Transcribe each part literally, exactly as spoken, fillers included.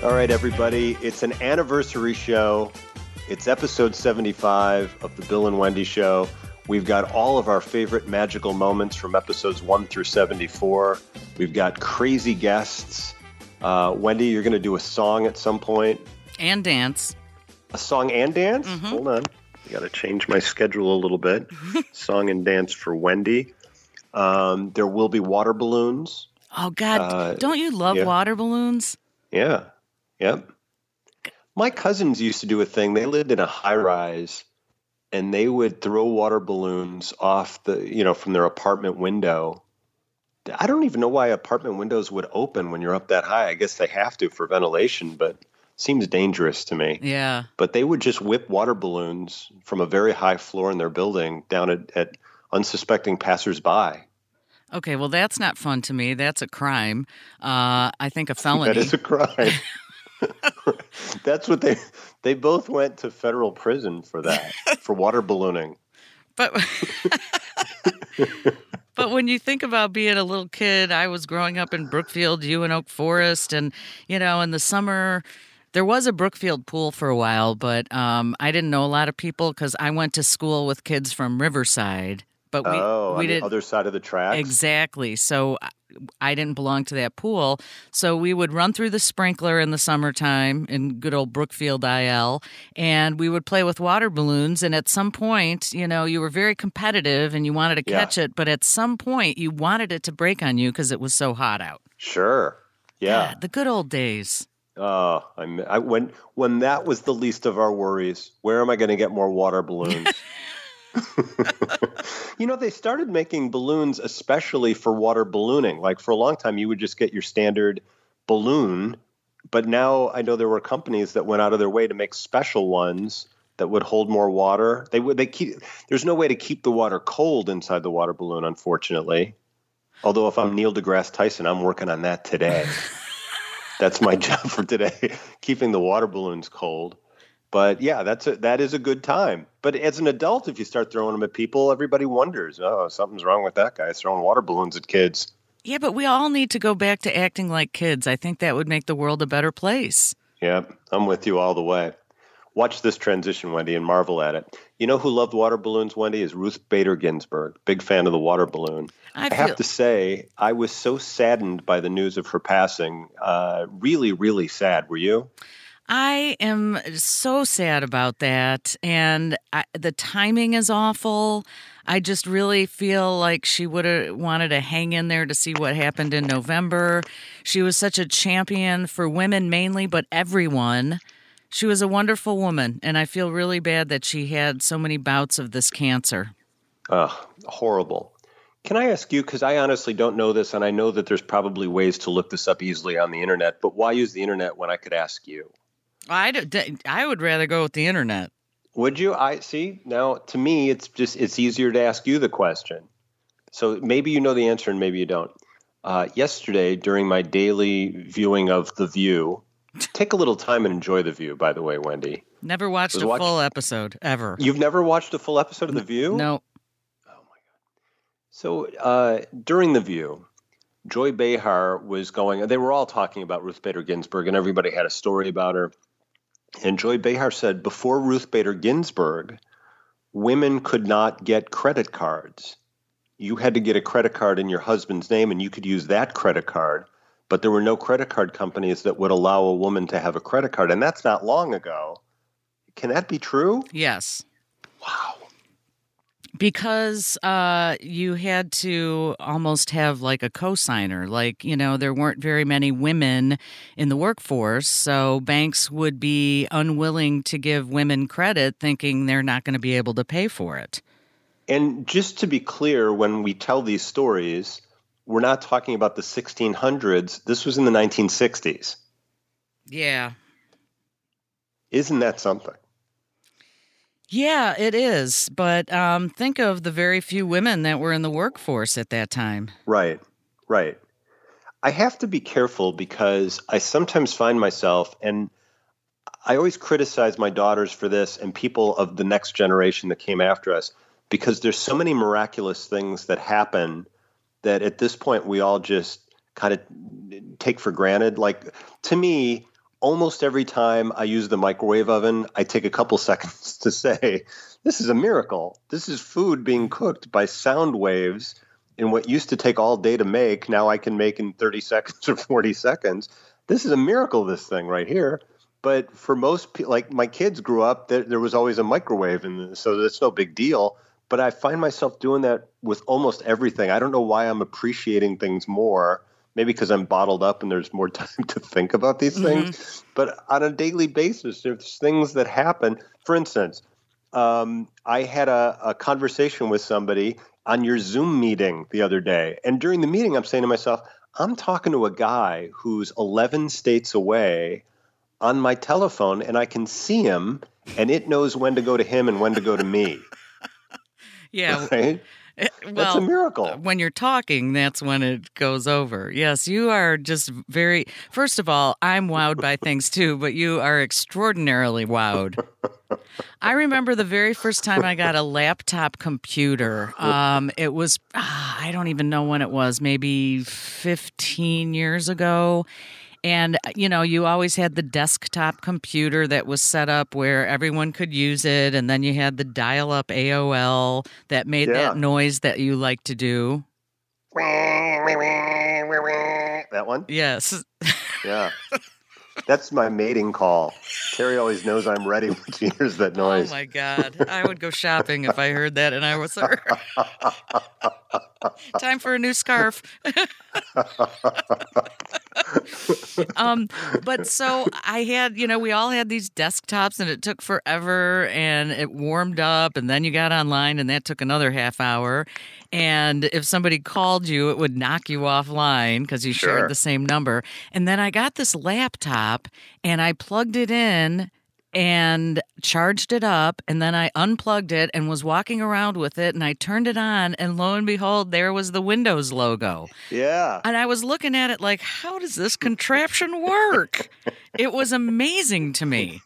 All right, everybody, it's an anniversary show. It's episode seventy-five of the Bill and Wendy Show. We've got all of our favorite magical moments from episodes one through seventy-four. We've got crazy guests. Uh, Wendy, you're going to do a song at some point. And dance. A song and dance? Mm-hmm. Hold on. I got to change my schedule a little bit. Song and dance for Wendy. Um, there will be water balloons. Oh, God. Uh, don't you love yeah. water balloons? Yeah. Yep. My cousins used to do a thing. They lived in a high rise, and they would throw water balloons off the, you know, from their apartment window. I don't even know why apartment windows would open when you're up that high. I guess they have to for ventilation, but it seems dangerous to me. Yeah. But they would just whip water balloons from a very high floor in their building down at, at unsuspecting passersby. Okay, well, that's not fun to me. That's a crime. Uh, I think a felony. That is a crime. That's what they they both went to federal prison for that, for water ballooning. But but when you think about being a little kid, I was growing up in Brookfield, you in Oak Forest, and you know, in the summer there was a Brookfield pool for a while, but um, I didn't know a lot of people because I went to school with kids from Riverside. But we, oh, we on did the other side of the tracks? Exactly. So I didn't belong to that pool. So we would run through the sprinkler in the summertime in good old Brookfield I L, and we would play with water balloons. And at some point, you know, you were very competitive and you wanted to catch yeah. it, but at some point you wanted it to break on you because it was so hot out. Sure. Yeah. God, the good old days. Oh, I, I when when that was the least of our worries. Where am I going to get more water balloons? You know, they started making balloons especially for water ballooning. Like for a long time, you would just get your standard balloon. But now I know there were companies that went out of their way to make special ones that would hold more water. They would. They keep. There's no way to keep the water cold inside the water balloon, unfortunately. Although if I'm Neil deGrasse Tyson, I'm working on that today. That's my job for today, keeping the water balloons cold. But yeah, that's a, that is a good time. But as an adult, if you start throwing them at people, everybody wonders, oh, something's wrong with that guy throwing water balloons at kids. Yeah, but we all need to go back to acting like kids. I think that would make the world a better place. Yeah, I'm with you all the way. Watch this transition, Wendy, and marvel at it. You know who loved water balloons, Wendy, is Ruth Bader Ginsburg. Big fan of the water balloon. I, feel- I have to say, I was so saddened by the news of her passing. Uh, really, really sad. Were you? I am so sad about that, and I, the timing is awful. I just really feel like she would have wanted to hang in there to see what happened in November. She was such a champion for women mainly, but everyone. She was a wonderful woman, and I feel really bad that she had so many bouts of this cancer. Ugh, horrible. Can I ask you, because I honestly don't know this, and I know that there's probably ways to look this up easily on the internet, but why use the internet when I could ask you? I, I would rather go with the internet. Would you? I see. Now, to me, it's just it's easier to ask you the question. So maybe you know the answer and maybe you don't. Uh, yesterday, during my daily viewing of The View, take a little time and enjoy The View, by the way, Wendy. Never watched Was a watch- full episode, ever. You've never watched a full episode of The View? No. Oh, my God. So uh, during The View, Joy Behar was going, they were all talking about Ruth Bader Ginsburg, and everybody had a story about her. And Joy Behar said, before Ruth Bader Ginsburg, women could not get credit cards. You had to get a credit card in your husband's name, and you could use that credit card. But there were no credit card companies that would allow a woman to have a credit card. And that's not long ago. Can that be true? Yes. Wow. Because uh, you had to almost have like a cosigner. Like, you know, there weren't very many women in the workforce, so banks would be unwilling to give women credit thinking they're not going to be able to pay for it. And just to be clear, when we tell these stories, we're not talking about the sixteen hundreds. This was in the nineteen sixties. Yeah. Isn't that something? Yeah, it is. But um, think of the very few women that were in the workforce at that time. Right, right. I have to be careful because I sometimes find myself, and I always criticize my daughters for this and people of the next generation that came after us, because there's so many miraculous things that happen that at this point we all just kind of take for granted. Like, to me, almost every time I use the microwave oven, I take a couple seconds to say, this is a miracle. This is food being cooked by sound waves in what used to take all day to make. Now I can make in thirty seconds or forty seconds. This is a miracle, this thing right here. But for most people, like my kids grew up, there, there was always a microwave, and so that's no big deal. But I find myself doing that with almost everything. I don't know why I'm appreciating things more. Maybe because I'm bottled up and there's more time to think about these things. Mm-hmm. But on a daily basis, there's things that happen. For instance, um, I had a, a conversation with somebody on your Zoom meeting the other day. And during the meeting, I'm saying to myself, I'm talking to a guy who's eleven states away on my telephone, and I can see him, and it knows when to go to him and when to go to me. Yeah. Right? Well, that's a miracle. When you're talking, that's when it goes over. Yes, you are just very, first of all, I'm wowed by things too, but you are extraordinarily wowed. I remember the very first time I got a laptop computer. Um, it was, ah, I don't even know when it was, maybe fifteen years ago. And, you know, you always had the desktop computer that was set up where everyone could use it. And then you had the dial-up A O L that made yeah. that noise that you like to do. That one? Yes. Yeah. That's my mating call. Terry always knows I'm ready when she hears that noise. Oh, my God. I would go shopping if I heard that and I was her. Time for a new scarf. um, but so I had, you know, we all had these desktops and it took forever and it warmed up and then you got online and that took another half hour. And if somebody called you, it would knock you offline because you sure. shared the same number. And then I got this laptop and I plugged it in and charged it up, and then I unplugged it and was walking around with it, and I turned it on, and lo and behold, there was the Windows logo. Yeah. And I was looking at it like, how does this contraption work? It was amazing to me.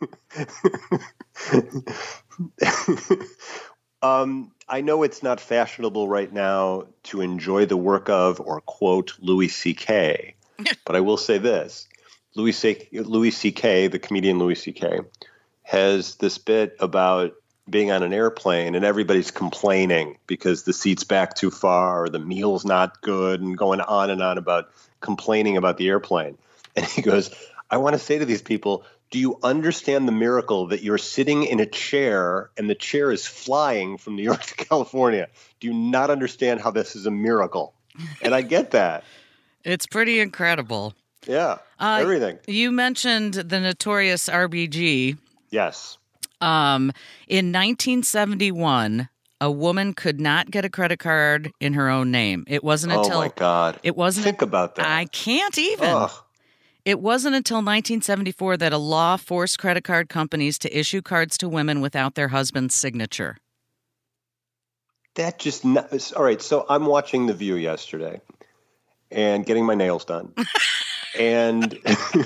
um, I know it's not fashionable right now to enjoy the work of or quote Louis C K, but I will say this. Louis C- Louis C K, the comedian Louis C K, has this bit about being on an airplane and everybody's complaining because the seat's back too far or the meal's not good and going on and on about complaining about the airplane. And he goes, I want to say to these people, do you understand the miracle that you're sitting in a chair and the chair is flying from New York to California? Do you not understand how this is a miracle? And I get that. It's pretty incredible. Yeah, uh, everything. You mentioned the notorious R B G. Yes. Um, in nineteen seventy-one, a woman could not get a credit card in her own name. It wasn't until oh my God, it wasn't. Think about that. I can't even. Ugh. It wasn't until nineteen seventy-four that a law forced credit card companies to issue cards to women without their husband's signature. That just not, all right. So I'm watching The View yesterday and getting my nails done, and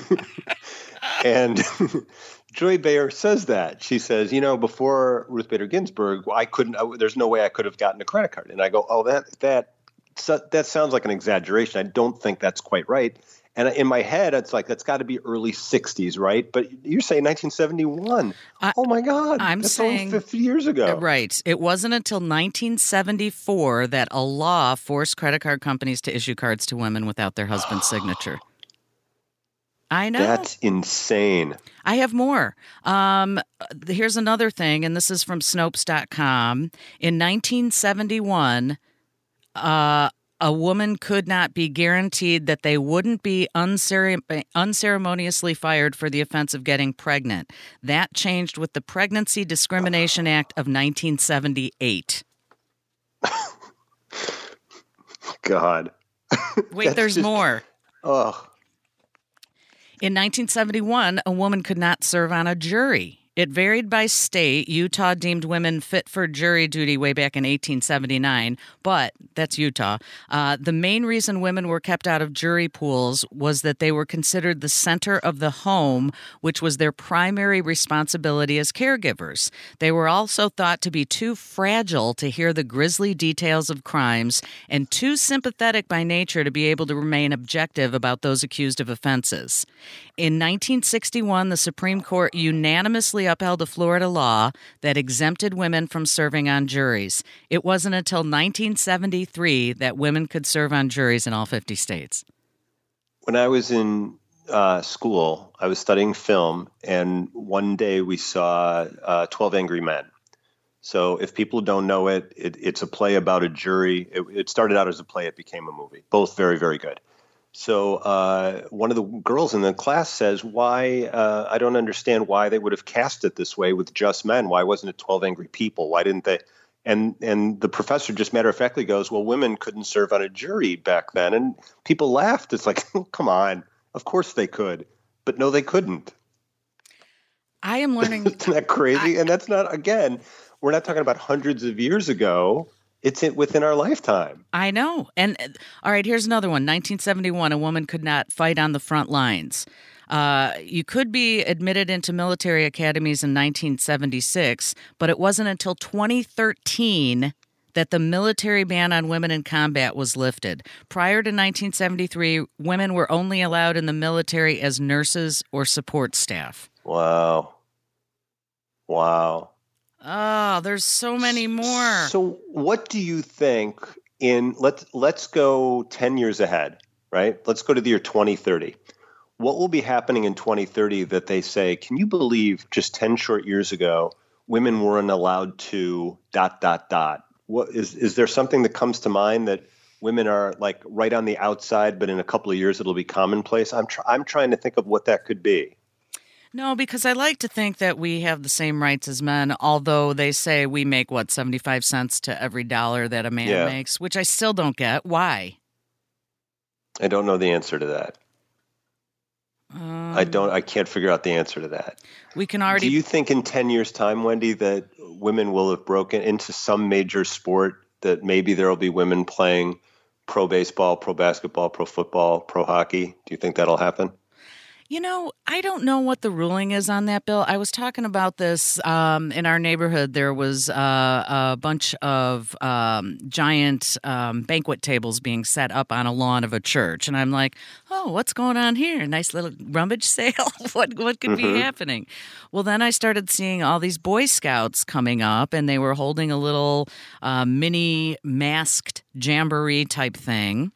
and. Joy Behar says that. She says, you know, before Ruth Bader Ginsburg, I couldn't, I, there's no way I could have gotten a credit card. And I go, oh, that, that, so, that sounds like an exaggeration. I don't think that's quite right. And in my head, it's like, that's got to be early sixties, right? But you're saying nineteen seventy-one. I, oh my God. I'm that's saying only fifty years ago. Right. It wasn't until nineteen seventy-four that a law forced credit card companies to issue cards to women without their husband's signature. I know. That's insane. I have more. Um, here's another thing, and this is from Snopes dot com. In nineteen seventy-one, uh, a woman could not be guaranteed that they wouldn't be uncere- unceremoniously fired for the offense of getting pregnant. That changed with the Pregnancy Discrimination Act of nineteen seventy-eight. God. Wait, there's just, more. Oh. In nineteen seventy-one, a woman could not serve on a jury It varied by state. Utah deemed women fit for jury duty way back in eighteen seventy-nine, but that's Utah. Uh, the main reason women were kept out of jury pools was that they were considered the center of the home, which was their primary responsibility as caregivers. They were also thought to be too fragile to hear the grisly details of crimes and too sympathetic by nature to be able to remain objective about those accused of offenses. In nineteen sixty-one, the Supreme Court unanimously upheld a Florida law that exempted women from serving on juries. It wasn't until nineteen seventy-three that women could serve on juries in all fifty states. When I was in uh, school, I was studying film, and one day we saw uh, twelve Angry Men. So if people don't know it, it it's a play about a jury. It, it started out as a play. It became a movie. Both very, very good. So uh, one of the girls in the class says, why, uh, I don't understand why they would have cast it this way with just men. Why wasn't it twelve Angry People? Why didn't they? And and the professor just matter-of-factly goes, well, women couldn't serve on a jury back then. And people laughed. It's like, oh, come on. Of course they could. But no, they couldn't. I am learning. Isn't that crazy? I, and that's not, again, we're not talking about hundreds of years ago. It's within our lifetime. I know. And all right, here's another one. nineteen seventy-one, a woman could not fight on the front lines. Uh, you could be admitted into military academies in nineteen seventy-six, but it wasn't until twenty thirteen that the military ban on women in combat was lifted. Prior to nineteen seventy-three, women were only allowed in the military as nurses or support staff. Wow. Wow. Oh, there's so many more. So what do you think in, let's, let's go ten years ahead, right? Let's go to the year twenty thirty. What will be happening in twenty thirty that they say, can you believe just ten short years ago, women weren't allowed to dot, dot, dot? What is, is there something that comes to mind that women are like right on the outside, but in a couple of years it'll be commonplace? I'm tr- I'm trying to think of what that could be. No, because I like to think that we have the same rights as men, although they say we make, what, seventy-five cents to every dollar that a man yeah. makes, which I still don't get. Why? I don't know the answer to that. Um, I don't. I can't figure out the answer to that. We can already. Do you think in ten years' time, Wendy, that women will have broken into some major sport, that maybe there will be women playing pro baseball, pro basketball, pro football, pro hockey? Do you think that'll happen? You know, I don't know what the ruling is on that, Bill. I was talking about this um, in our neighborhood. There was uh, a bunch of um, giant um, banquet tables being set up on a lawn of a church. And I'm like, oh, what's going on here? A nice little rummage sale? what what could mm-hmm. be happening? Well, then I started seeing all these Boy Scouts coming up, and they were holding a little uh, mini masked jamboree type thing.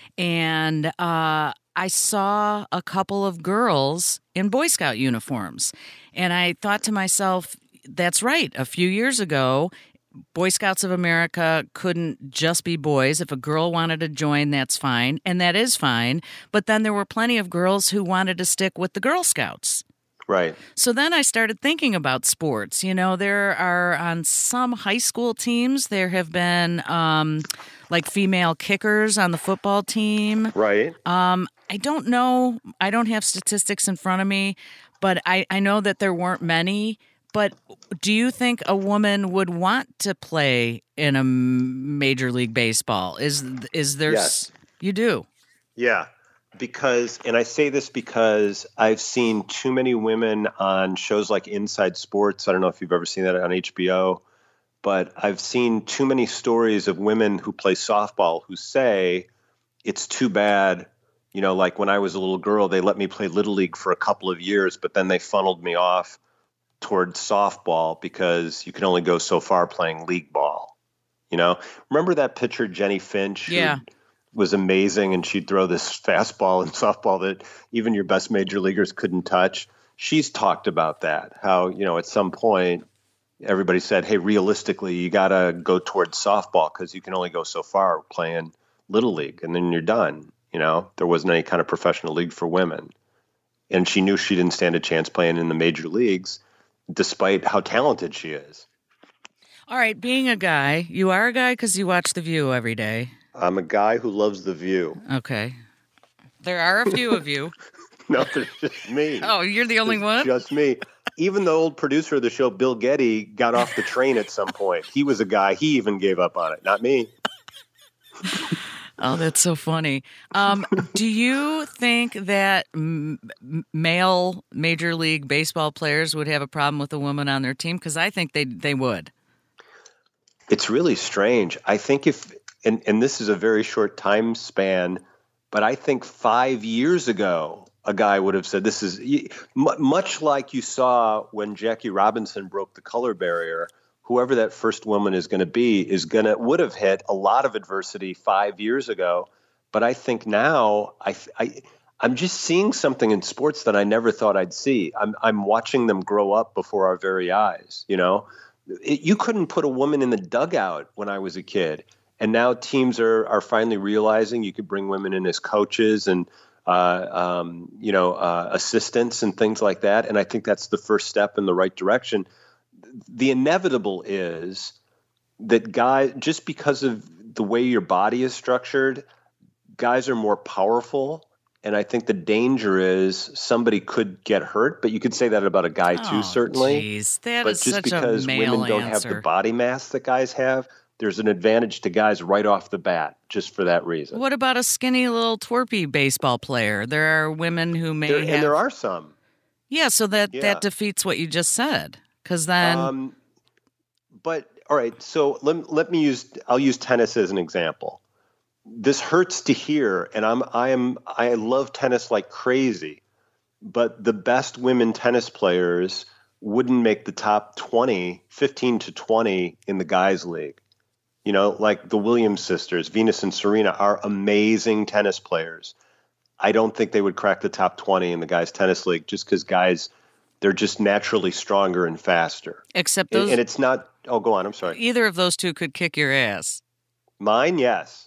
And uh I saw a couple of girls in Boy Scout uniforms, and I thought to myself, that's right. A few years ago, Boy Scouts of America couldn't just be boys. If a girl wanted to join, that's fine, and that is fine. But then there were plenty of girls who wanted to stick with the Girl Scouts. Right. So then I started thinking about sports. You know, there are on some high school teams, there have been um, like female kickers on the football team. Right. Um, I don't know. I don't have statistics in front of me, but I, I know that there weren't many. But do you think a woman would want to play in a Major League Baseball? Is is there? Yes. You do? Yeah. Because, and I say this because I've seen too many women on shows like Inside Sports. I don't know if you've ever seen that on H B O, but I've seen too many stories of women who play softball who say it's too bad. You know, like when I was a little girl, they let me play Little League for a couple of years, but then they funneled me off towards softball because you can only go so far playing league ball. You know, remember that pitcher, Jenny Finch? Yeah. Who was amazing, and she'd throw this fastball in softball that even your best major leaguers couldn't touch. She's talked about that, how, you know, at some point everybody said, hey, realistically, you got to go towards softball because you can only go so far playing Little League, and then you're done. You know, there wasn't any kind of professional league for women. And she knew she didn't stand a chance playing in the major leagues, despite how talented she is. All right, being a guy, you are a guy because you watch The View every day. I'm a guy who loves The View. Okay. There are a few of you. No, there's just me. Oh, you're the only It's one? just me. even the old producer of the show, Bill Getty, got off the train at some point. He was a guy, he even gave up on it, not me. Oh, that's so funny. Um, do you think that m- male Major League Baseball players would have a problem with a woman on their team? Because I think they they would. It's really strange. I think if, and, and this is a very short time span, but I think five years ago, a guy would have said, this is much like you saw when Jackie Robinson broke the color barrier. Whoever that first woman is going to be is going to would have hit a lot of adversity five years ago. But I think now I, I I'm just seeing something in sports that I never thought I'd see. I'm I'm watching them grow up before our very eyes. You know, it, you couldn't put a woman in the dugout when I was a kid, and now teams are are finally realizing you could bring women in as coaches and uh, um, you know uh, assistants and things like that. And I think that's the first step in the right direction. The inevitable is that guys, just because of the way your body is structured, guys are more powerful. And I think the danger is somebody could get hurt, but you could say that about a guy too, oh, certainly. Geez, that but is just such because a male women don't answer. have the body mass that guys have, there's an advantage to guys right off the bat, just for that reason. What about a skinny little twerpy baseball player? There are women who may there, have... And there are some. Yeah, so that, Yeah. that defeats what you just said. Because then, um, but all right. So let let me use. I'll use tennis as an example. This hurts to hear, and I'm I am I love tennis like crazy, but the best women tennis players wouldn't make the top twenty, fifteen to twenty in the guys' league. You know, like the Williams sisters, Venus and Serena, are amazing tennis players. I don't think they would crack the top twenty in the guys' tennis league just because guys. They're just naturally stronger and faster. except those, And, and it's not, oh, go on, I'm sorry. either of those two could kick your ass. Mine, yes.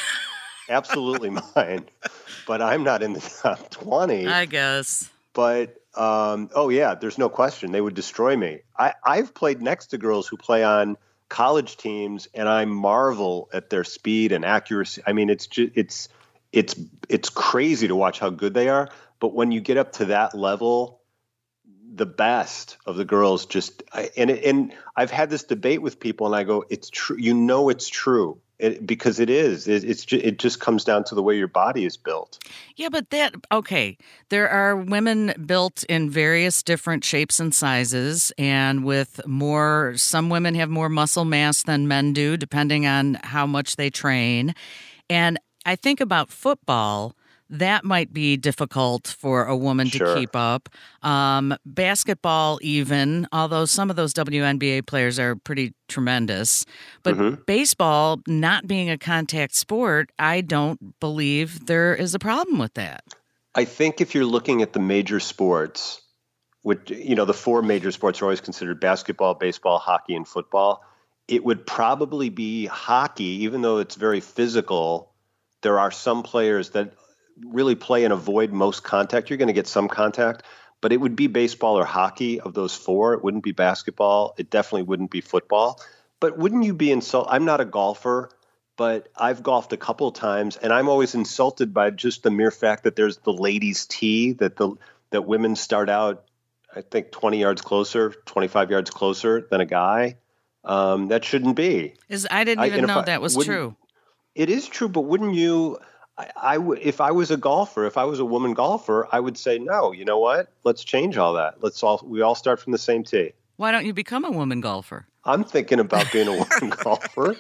Absolutely mine. But I'm not in the top twenty. I guess. But, um, oh, yeah, there's no question. They would destroy me. I, I've played next to girls who play on college teams, and I marvel at their speed and accuracy. I mean, it's just, it's, it's, it's crazy to watch how good they are. But when you get up to that level, the best of the girls just I, and and I've had this debate with people, and I go, it's true. You know, it's true it, because it is. It, it's ju- it just comes down to the way your body is built. Yeah, but that okay. There are women built in various different shapes and sizes, and with more. Some women have more muscle mass than men do, depending on how much they train. And I think about football. That might be difficult for a woman Sure. to keep up. Um, basketball, even, although some of those W N B A players are pretty tremendous. But Mm-hmm. baseball, not being a contact sport, I don't believe there is a problem with that. I think if you're looking at the major sports, which, you know, the four major sports are always considered basketball, baseball, hockey, and football, it would probably be hockey, even though it's very physical. There are some players that really play and avoid most contact. You're going to get some contact, but it would be baseball or hockey of those four. It wouldn't be basketball. It definitely wouldn't be football. But wouldn't you be insulted? I'm not a golfer, but I've golfed a couple of times, and I'm always insulted by just the mere fact that there's the ladies' tee, that the that women start out, I think, twenty yards closer, twenty-five yards closer than a guy. Um, that shouldn't be. Is I didn't I- even and if know I that was wouldn't- true. It is true, but wouldn't you? I, I w- if I was a golfer, if I was a woman golfer, I would say, no, you know what? Let's change all that. Let's all, we all start from the same tee. Why don't you become a woman golfer? I'm thinking about being a woman golfer.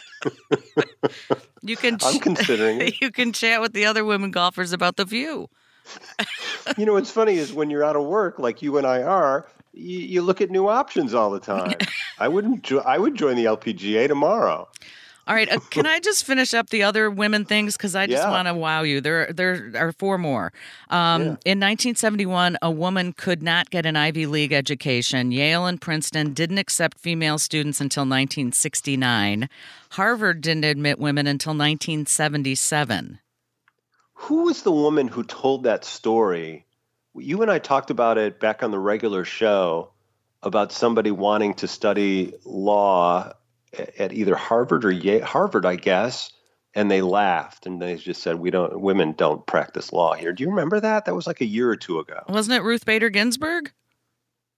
You can. I'm considering it. You can chat with the other women golfers about the view. You know, what's funny is when you're out of work, like you and I are, you, you look at new options all the time. I wouldn't. Jo- I would join the L P G A tomorrow. All right, uh, can I just finish up the other women things because I just Yeah. want to wow you. There, there are four more. Um, Yeah. In nineteen seventy-one, a woman could not get an Ivy League education. Yale and Princeton didn't accept female students until nineteen sixty-nine. Harvard didn't admit women until nineteen seventy-seven. Who was the woman who told that story? You and I talked about it back on the regular show about somebody wanting to study law at either Harvard or Yale, Harvard, I guess, and they laughed and they just said, "We don't, women don't practice law here." Do you remember that? That was like a year or two ago. Wasn't it Ruth Bader Ginsburg?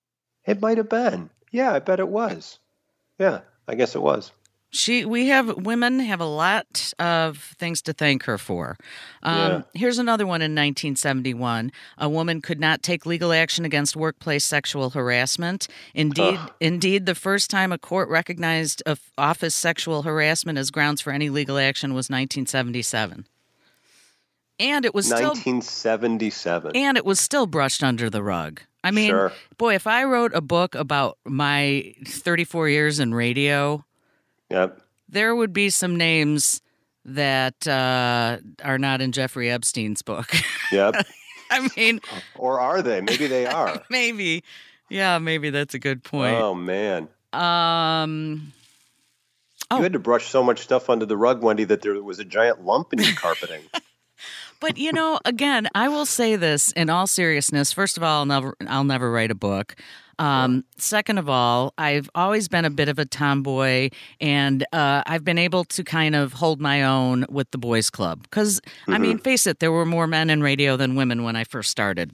It might have been. Yeah, I bet it was. Yeah, I guess it was. She, we have women have a lot of things to thank her for. Um, Yeah. Here's another one in nineteen seventy-one. A woman could not take legal action against workplace sexual harassment. Indeed, Ugh. indeed, the first time a court recognized of office sexual harassment as grounds for any legal action was nineteen seventy-seven. And it was still nineteen seventy-seven. and it was still brushed under the rug. I mean, Sure. boy, if I wrote a book about my thirty-four years in radio, Yep. there would be some names that uh, are not in Jeffrey Epstein's book. Yep. I mean, Or are they? Maybe they are. maybe. Yeah, maybe that's a good point. Oh, man. Um, Oh. You had to brush so much stuff under the rug, Wendy, that there was a giant lump in your carpeting. But, you know, again, I will say this in all seriousness. First of all, I'll never, I'll never write a book. Um, second of all, I've always been a bit of a tomboy, and uh, I've been able to kind of hold my own with the boys' club. Because, mm-hmm. I mean, face it, there were more men in radio than women when I first started.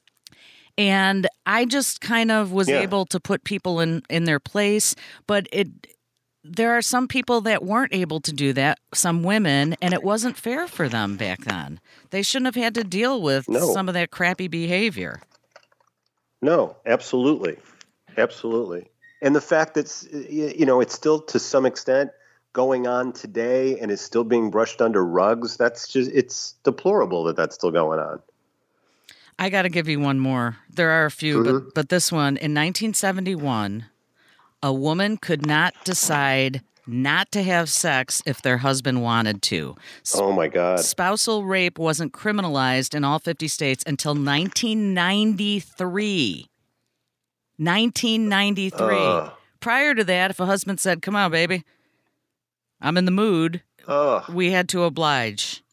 And I just kind of was yeah. able to put people in, in their place. But it there are some people that weren't able to do that, some women, and it wasn't fair for them back then. They shouldn't have had to deal with no. some of that crappy behavior. No, absolutely. Absolutely. And the fact that, you know, it's still to some extent going on today and is still being brushed under rugs, that's just, it's deplorable that that's still going on. I got to give you one more. There are a few, mm-hmm. but but this one, in nineteen seventy-one, a woman could not decide not to have sex if their husband wanted to. Oh, my God. Spousal rape wasn't criminalized in all fifty states until nineteen ninety-three. nineteen ninety-three. Uh. Prior to that, if a husband said, "Come on, baby, I'm in the mood," uh. we had to oblige.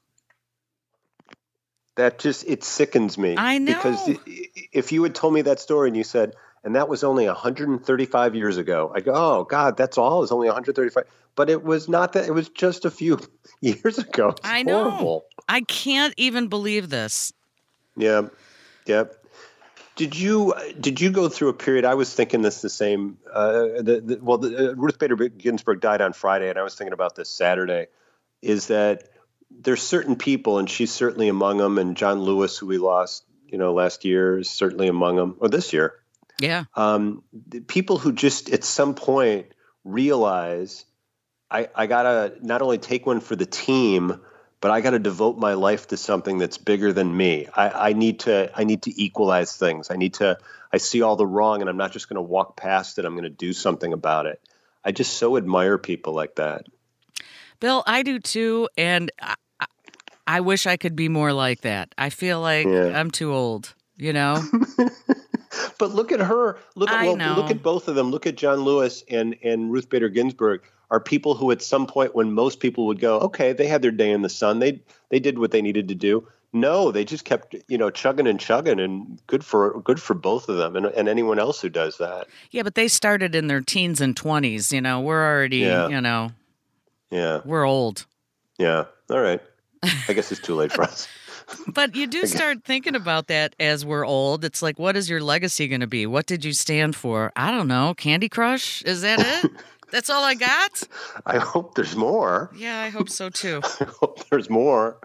That just, it sickens me. I know. Because if you had told me that story and you said, and that was only one hundred thirty-five years ago, I go, oh, God, that's all? It was only one hundred thirty-five. But it was not that. It was just a few years ago. It's I know. Horrible. I can't even believe this. Yeah. Yep. Did you did you go through a period? I was thinking this the same. Uh, the, the, well, the, uh, Ruth Bader Ginsburg died on Friday, and I was thinking about this Saturday. Is that there's certain people, and she's certainly among them, and John Lewis, who we lost, you know, last year, is certainly among them, or this year. Yeah. Um, the people who just at some point realize I, I gotta not only take one for the team, but I gotta devote my life to something that's bigger than me. I, I need to I need to equalize things. I need to I see all the wrong, and I'm not just gonna walk past it. I'm gonna do something about it. I just so admire people like that. Bill, I do too, and I, I wish I could be more like that. I feel like yeah. I'm too old, you know? But look at her. Look at well, look at both of them. Look at John Lewis and, and Ruth Bader Ginsburg are people who at some point when most people would go, okay, they had their day in the sun. They they did what they needed to do. No, they just kept, you know, chugging and chugging, and good for good for both of them and, and anyone else who does that. Yeah, but they started in their teens and twenties. You know, we're already, yeah. you know, yeah, we're old. Yeah. All right. I guess it's too late for us. But you do start thinking about that as we're old. It's like, what is your legacy going to be? What did you stand for? I don't know. Candy Crush? Is that it? That's all I got? I hope there's more. Yeah, I hope so too. I hope there's more.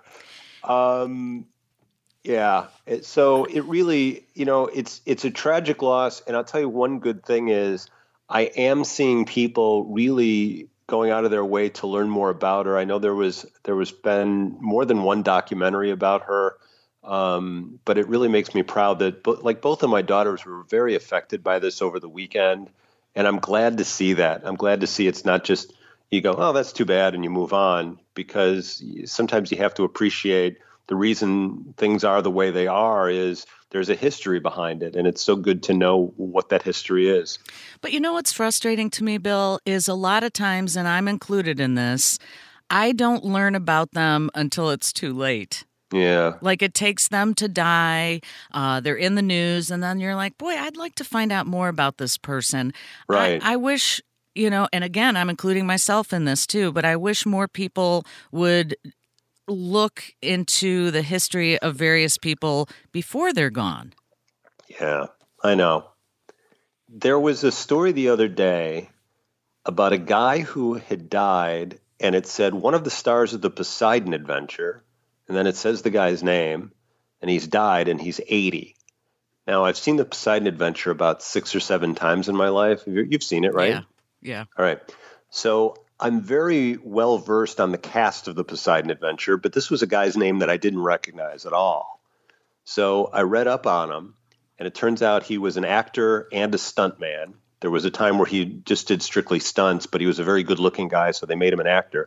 Um, yeah. It, so it really, you know, it's it's a tragic loss. And I'll tell you one good thing is I am seeing people really going out of their way to learn more about her. I know there was there was been more than one documentary about her, um, but it really makes me proud that bo- like both of my daughters were very affected by this over the weekend, and I'm glad to see that. I'm glad to see it's not just you go, oh, that's too bad, and you move on, because sometimes you have to appreciate the reason things are the way they are is there's a history behind it, and it's so good to know what that history is. But you know what's frustrating to me, Bill, is a lot of times, and I'm included in this, I don't learn about them until it's too late. Yeah. Like it takes them to die, uh, they're in the news, and then you're like, boy, I'd like to find out more about this person. Right. I, I wish, you know, and again, I'm including myself in this too, but I wish more people would look into the history of various people before they're gone. Yeah, I know. There was a story the other day about a guy who had died, and it said one of the stars of the Poseidon Adventure, and then it says the guy's name, and he's died, and he's eighty. Now, I've seen the Poseidon Adventure about six or seven times in my life. You've seen it, right? Yeah. Yeah. All right. So I'm very well versed on the cast of the Poseidon Adventure, but this was a guy's name that I didn't recognize at all. So I read up on him, and it turns out he was an actor and a stuntman. There was a time where he just did strictly stunts, but he was a very good-looking guy, so they made him an actor.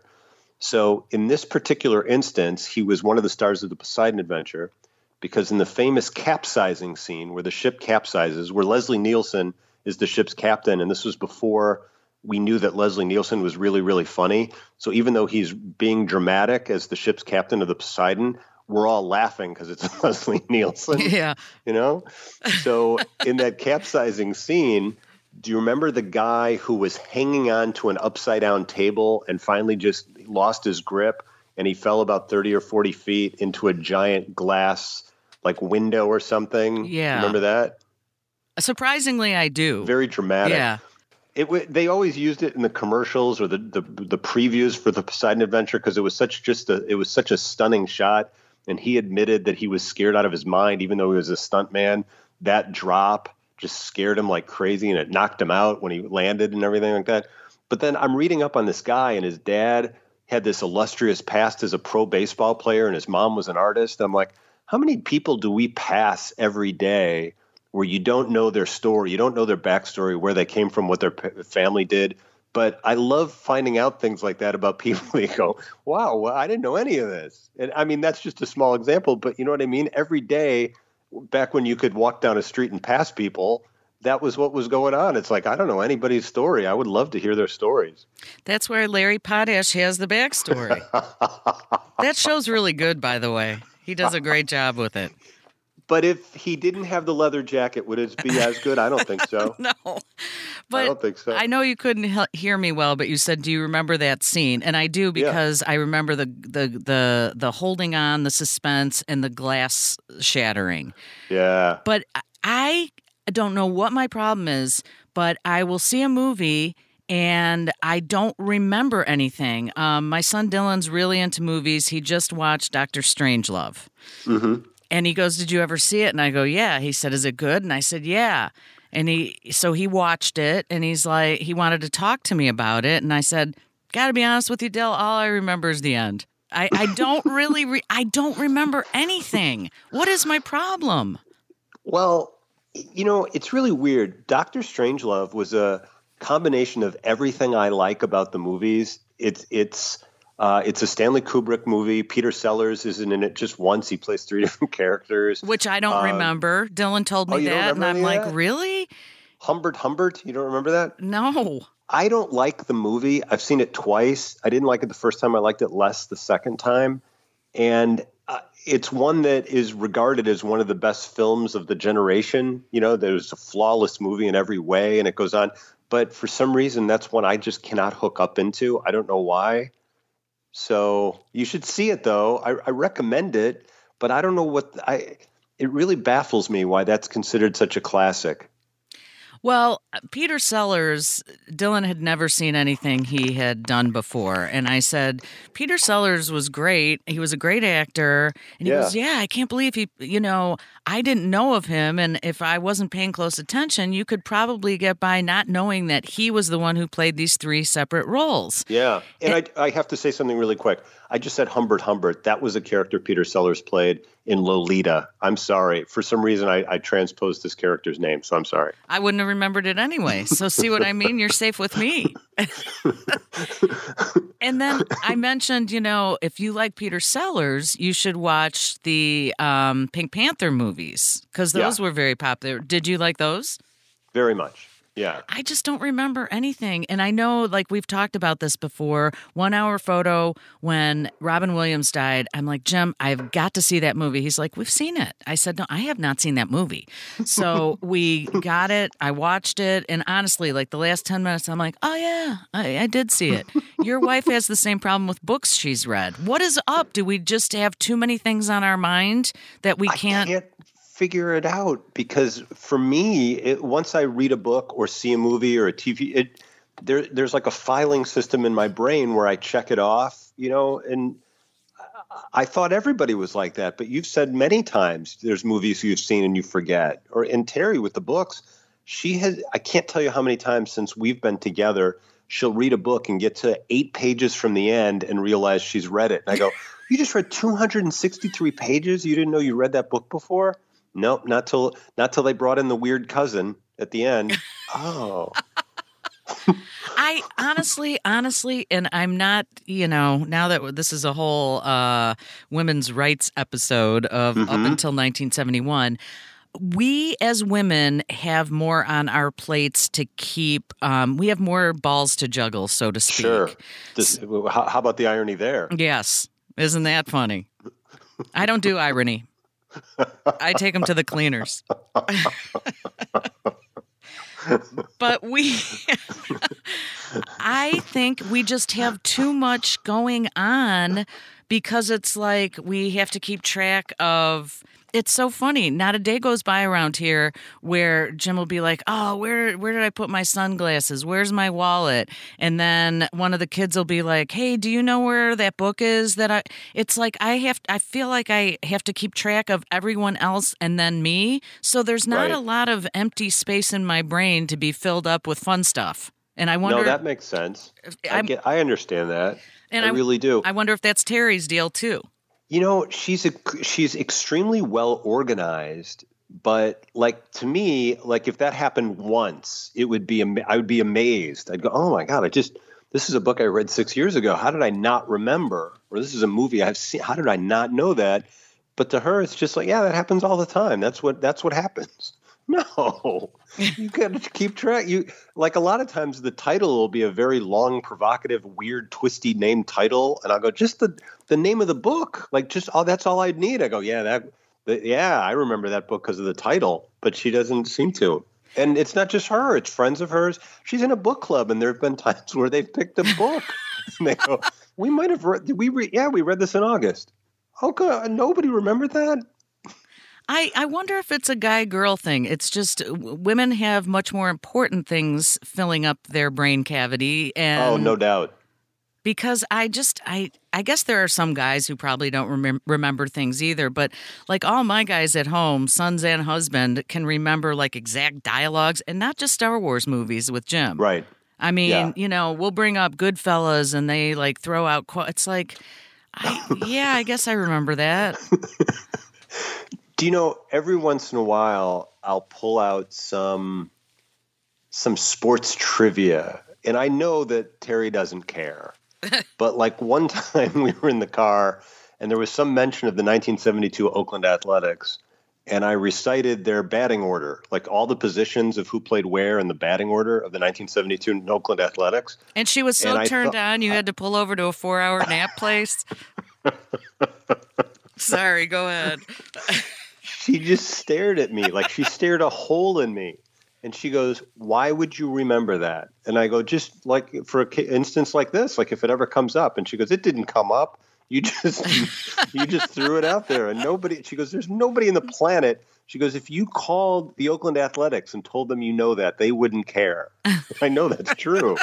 So in this particular instance, he was one of the stars of the Poseidon Adventure, because in the famous capsizing scene where the ship capsizes, where Leslie Nielsen is the ship's captain, and this was before we knew that Leslie Nielsen was really, really funny. So even though he's being dramatic as the ship's captain of the Poseidon, we're all laughing because it's Leslie Nielsen. Yeah. You know? So in that capsizing scene, do you remember the guy who was hanging on to an upside down table and finally just lost his grip and he fell about thirty or forty feet into a giant glass like window or something? Yeah. Remember that? Surprisingly, I do. Very dramatic. Yeah. It w- they always used it in the commercials or the the, the previews for the Poseidon Adventure because it was such just a it was such a stunning shot. And he admitted that he was scared out of his mind, even though he was a stuntman. That drop just scared him like crazy, and it knocked him out when he landed and everything like that. But then I'm reading up on this guy, and his dad had this illustrious past as a pro baseball player, and his mom was an artist. I'm like, how many people do we pass every day where you don't know their story, you don't know their backstory, where they came from, what their p- family did? But I love finding out things like that about people. You go, wow, well, I didn't know any of this. And I mean, that's just a small example, but you know what I mean? Every day, back when you could walk down a street and pass people, that was what was going on. It's like, I don't know anybody's story. I would love to hear their stories. That's where Larry Potash has the backstory. That show's really good, by the way. He does a great job with it. But if he didn't have the leather jacket, would it be as good? I don't think so. No. But I don't think so. I know you couldn't he- hear me well, but you said, do you remember that scene? And I do, because yeah. I remember the, the the the holding on, the suspense, and the glass shattering. Yeah. But I don't know what my problem is, but I will see a movie and I don't remember anything. Um, my son Dylan's really into movies. He just watched Doctor Strangelove. Mm-hmm. And he goes, did you ever see it? And I go, yeah. He said, is it good? And I said, yeah. And he, so he watched it, and he's like, he wanted to talk to me about it. And I said, gotta be honest with you, Dill, all I remember is the end. I, I don't really, re- I don't remember anything. What is my problem? Well, you know, it's really weird. Doctor Strangelove was a combination of everything I like about the movies. It's, it's, Uh, it's a Stanley Kubrick movie. Peter Sellers isn't in it just once. He plays three different characters. Which I don't um, remember. Dylan told me oh, that, and I'm like, that? really? Humbert Humbert? You don't remember that? No. I don't like the movie. I've seen it twice. I didn't like it the first time. I liked it less the second time. And uh, it's one that is regarded as one of the best films of the generation. You know, there's a flawless movie in every way, and it goes on. But for some reason, that's one I just cannot hook up into. I don't know why. So you should see it, though. I, I recommend it, but I don't know what I. It really baffles me why that's considered such a classic. Well, Peter Sellers, Dylan had never seen anything he had done before. And I said, Peter Sellers was great. He was a great actor. And he yeah. goes, yeah, I can't believe he, you know, I didn't know of him. And if I wasn't paying close attention, you could probably get by not knowing that he was the one who played these three separate roles. Yeah. And, and I, I have to say something really quick. I just said Humbert Humbert. That was a character Peter Sellers played in Lolita. I'm sorry. For some reason, I, I transposed this character's name, so I'm sorry. I wouldn't have remembered it anyway. So see what I mean? You're safe with me. And then I mentioned, you know, if you like Peter Sellers, you should watch the um, Pink Panther movies, because those yeah. were very popular. Did you like those? Very much. Yeah. I just don't remember anything. And I know, like, we've talked about this before. One Hour Photo, when Robin Williams died, I'm like, Jim, I've got to see that movie. He's like, we've seen it. I said, no, I have not seen that movie. So we got it. I watched it. And honestly, like the last ten minutes, I'm like, oh, yeah, I, I did see it. Your wife has the same problem with books she's read. What is up? Do we just have too many things on our mind that we can't? I can't figure it out because for me, it, once I read a book or see a movie or a T V, it there there's like a filing system in my brain where I check it off, you know, and I thought everybody was like that, but you've said many times there's movies you've seen and you forget. Or in Terry with the books, she has, I can't tell you how many times since we've been together, she'll read a book and get to eight pages from the end and realize she's read it. And I go, you just read two hundred sixty-three pages? You didn't know you read that book before? Nope, not till not till they brought in the weird cousin at the end. Oh. I honestly, honestly, and I'm not, you know, now that this is a whole uh, women's rights episode of Mm-hmm. up until nineteen seventy-one, we as women have more on our plates to keep. Um, we have more balls to juggle, so to speak. Sure. This, how, how about the irony there? Yes. Isn't that funny? I don't do irony. I take them to the cleaners. But we, I think we just have too much going on because it's like we have to keep track of. It's so funny. Not a day goes by around here where Jim will be like, "Oh, where where did I put my sunglasses? Where's my wallet?" And then one of the kids will be like, "Hey, do you know where that book is?" That I. It's like I have. I feel like I have to keep track of everyone else and then me. So there's not Right. a lot of empty space in my brain to be filled up with fun stuff. And I wonder. No, that makes sense. I, I'm- get, I understand that. And I I- really do. I wonder if that's Terry's deal too. You know, she's a, she's extremely well organized, but like to me, like if that happened once, it would be ama- I would be amazed. I'd go, "Oh my God, I just this is a book I read six years ago. How did I not remember?" Or this is a movie I've seen. How did I not know that? But to her, it's just like, yeah, that happens all the time. That's what that's what happens. No, you got to keep track. You like a lot of times the title will be a very long, provocative, weird, twisty name title, and I'll go just the the name of the book. Like just oh, that's all I'd need. I go, yeah, that, that yeah, I remember that book because of the title, but she doesn't seem to. And it's not just her; it's friends of hers. She's in a book club, and there have been times where they've picked a book, and they go, "We might have read. Did we read? Yeah, we read this in August. Okay, nobody remembered that." I, I wonder if it's a guy-girl thing. It's just w- women have much more important things filling up their brain cavity. And Oh, no doubt. because I just, I I guess there are some guys who probably don't remem- remember things either. But like all my guys at home, sons and husband, can remember like exact dialogues and not just Star Wars movies with Jim. Right. I mean, Yeah. you know, we'll bring up Goodfellas and they like throw out, qu- it's like, I, yeah, I guess I remember that. Do you know, every once in a while, I'll pull out some some sports trivia, and I know that Terry doesn't care. But like one time we were in the car, and there was some mention of the nineteen seventy-two Oakland Athletics, and I recited their batting order, like all the positions of who played where in the batting order of the nineteen seventy-two Oakland Athletics. And she was so And I turned thought- on, you had to pull over to a four-hour nap place. Sorry, go ahead. She just stared at me like she stared a hole in me. And she goes, "Why would you remember that?" And I go, "Just like for an instance like this, like if it ever comes up." And she goes, "It didn't come up. You just you just threw it out there." And nobody, she goes, "There's nobody in the planet." She goes, "If you called the Oakland Athletics and told them you know that, they wouldn't care." I know that's true.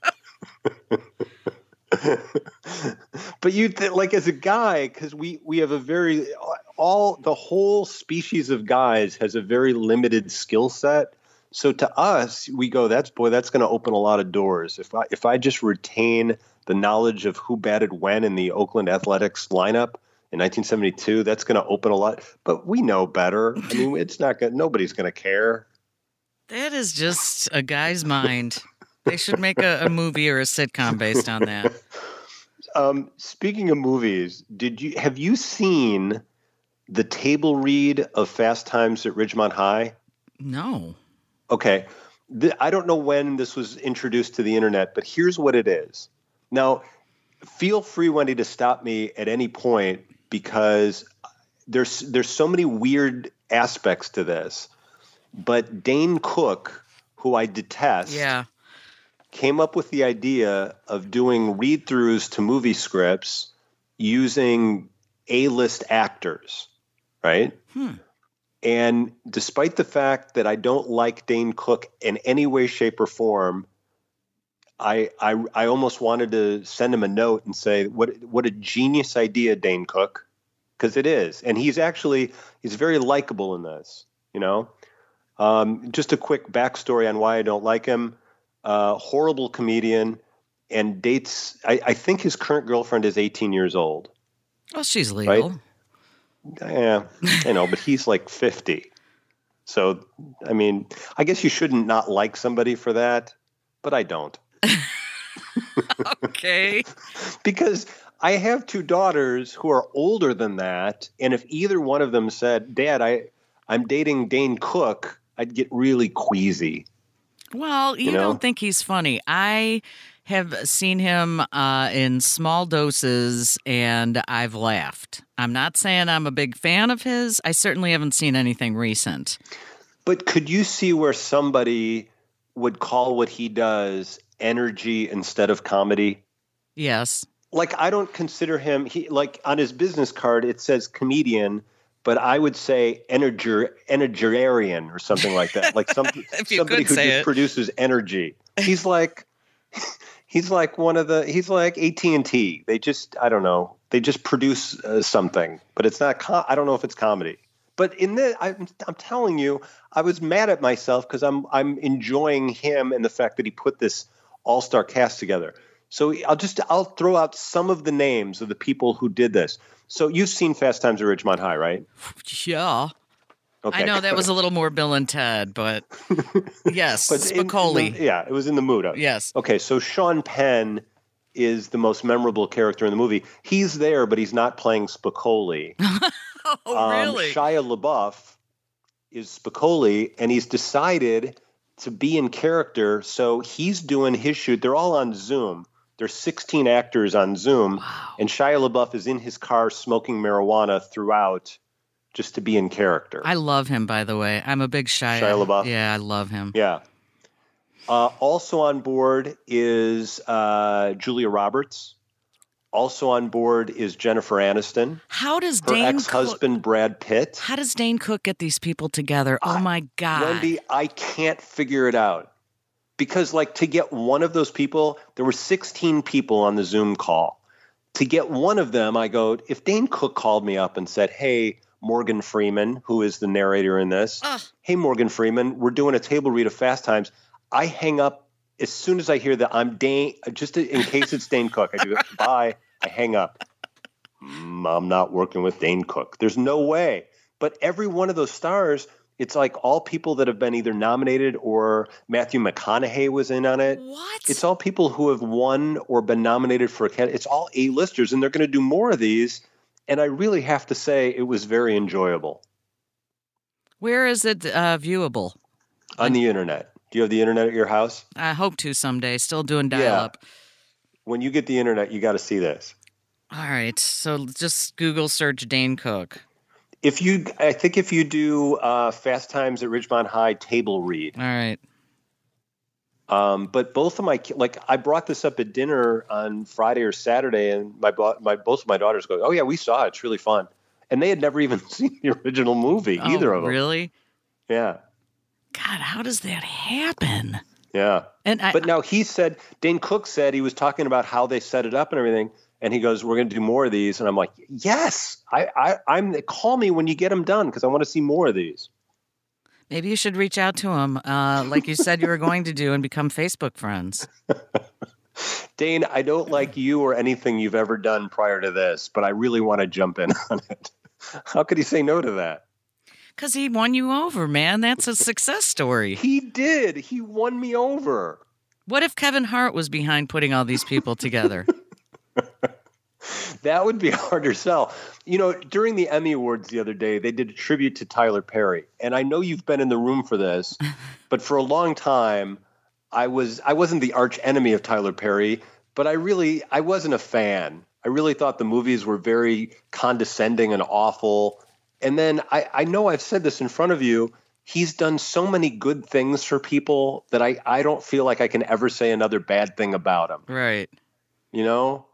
But you th- like as a guy, because we we have a very all the whole species of guys has a very limited skill set. So to us, we go, "That's boy, that's going to open a lot of doors." If I if I just retain the knowledge of who batted when in the Oakland Athletics lineup in nineteen seventy-two, that's going to open a lot. But we know better. I mean, it's not going. Nobody's going to care. That is just a guy's mind. They should make a, a movie or a sitcom based on that. Um, speaking of movies, did you have you seen the table read of Fast Times at Ridgemont High? No. Okay. Th- I don't know when this was introduced to the internet, but here's what it is. Now, feel free, Wendy, to stop me at any point because there's there's so many weird aspects to this. But Dane Cook, who I detest, Yeah. came up with the idea of doing read-throughs to movie scripts using A-list actors, right? Hmm. And despite the fact that I don't like Dane Cook in any way, shape, or form, I I, I almost wanted to send him a note and say, what what a genius idea, Dane Cook, because it is. And he's actually, he's very likable in this, you know. Um, just a quick backstory on why I don't like him. Uh, horrible comedian and dates, I, I think his current girlfriend is eighteen years old. Well, she's legal. Right? Yeah, I know, but he's like fifty. So, I mean, I guess you shouldn't not like somebody for that, but I don't. Okay. Because I have two daughters who are older than that, and if either one of them said, Dad, I, I'm dating Dane Cook, I'd get really queasy. Well, you, You know? don't think he's funny. I have seen him uh, in small doses, and I've laughed. I'm not saying I'm a big fan of his. I certainly haven't seen anything recent. But could you see where somebody would call what he does energy instead of comedy? Yes. Like, I don't consider him, he like on his business card, it says comedian, but I would say energer, energarian or something like that. Like some, somebody who just it. produces energy. He's like, he's like one of the, he's like A T and T. They just, I don't know. They just produce uh, something, but it's not, com- I don't know if it's comedy. But in this, I'm, I'm telling you, I was mad at myself because I'm, I'm enjoying him and the fact that he put this all-star cast together. So I'll just, I'll throw out some of the names of the people who did this. So you've seen Fast Times at Ridgemont High, right? Yeah. Okay. I know that was a little more Bill and Ted, but yes, but in- Spicoli. in the- yeah, it was in the mood of. Yes. Okay, so Sean Penn is the most memorable character in the movie. He's there, but he's not playing Spicoli. Oh, um, really? Shia LaBeouf is Spicoli, and he's decided to be in character. So he's doing his shoot. They're all on Zoom. There's sixteen actors on Zoom, Wow. and Shia LaBeouf is in his car smoking marijuana throughout just to be in character. I love him, by the way. I'm a big Shia. Shia LaBeouf? Yeah, I love him. Yeah. Uh, also on board is uh, Julia Roberts. Also on board is Jennifer Aniston. How does Her Dane ex-husband, Cook, Brad Pitt. How does Dane Cook get these people together? Oh, I- my God. Wendy, I can't figure it out. Because, like, to get one of those people, there were sixteen people on the Zoom call. To get one of them, I go, if Dane Cook called me up and said, hey, Morgan Freeman, who is the narrator in this, Ugh. hey, Morgan Freeman, we're doing a table read of Fast Times. I hang up as soon as I hear that I'm Dane, just in case it's Dane Cook. I do, bye, I hang up. Mm, I'm not working with Dane Cook. There's no way. But every one of those stars, it's like all people that have been either nominated or Matthew McConaughey was in on it. What? It's all people who have won or been nominated for a Academy. It's all A-listers, and they're going to do more of these. And I really have to say it was very enjoyable. Where is it uh, viewable? On the internet. Do you have the internet at your house? I hope to someday. Still doing Yeah. dial-up. When you get the internet, you got to see this. All right. So just Google search Dane Cook. If you, I think if you do uh, Fast Times at Ridgemont High table read, All right. um, but both of my, ki- like I brought this up at dinner on Friday or Saturday, and my, bo- my both of my daughters go, "Oh yeah, we saw it. It's really fun," and they had never even seen the original movie, Oh, either of them. Really? Yeah, God, how does that happen? yeah. And I, But now he said, Dane Cook said he was talking about how they set it up and everything. And he goes, we're going to do more of these. And I'm like, yes, I, I, I'm call me when you get them done because I want to see more of these. maybe you should reach out to him, uh, like you said you were going to do, and become Facebook friends. Dane, I don't like you or anything you've ever done prior to this, but I really want to jump in on it. How could he say no to that? Because he won you over, man. That's a success story. He did. He won me over. What if Kevin Hart was behind putting all these people together? That would be a harder sell. You know, during the Emmy Awards the other day, they did a tribute to Tyler Perry. And I know you've been in the room for this, but for a long time, I was I wasn't the arch enemy of Tyler Perry, but I really I wasn't a fan. I really thought the movies were very condescending and awful. And then I, I know I've said this in front of you. He's done so many good things for people that I, I don't feel like I can ever say another bad thing about him. Right. You know?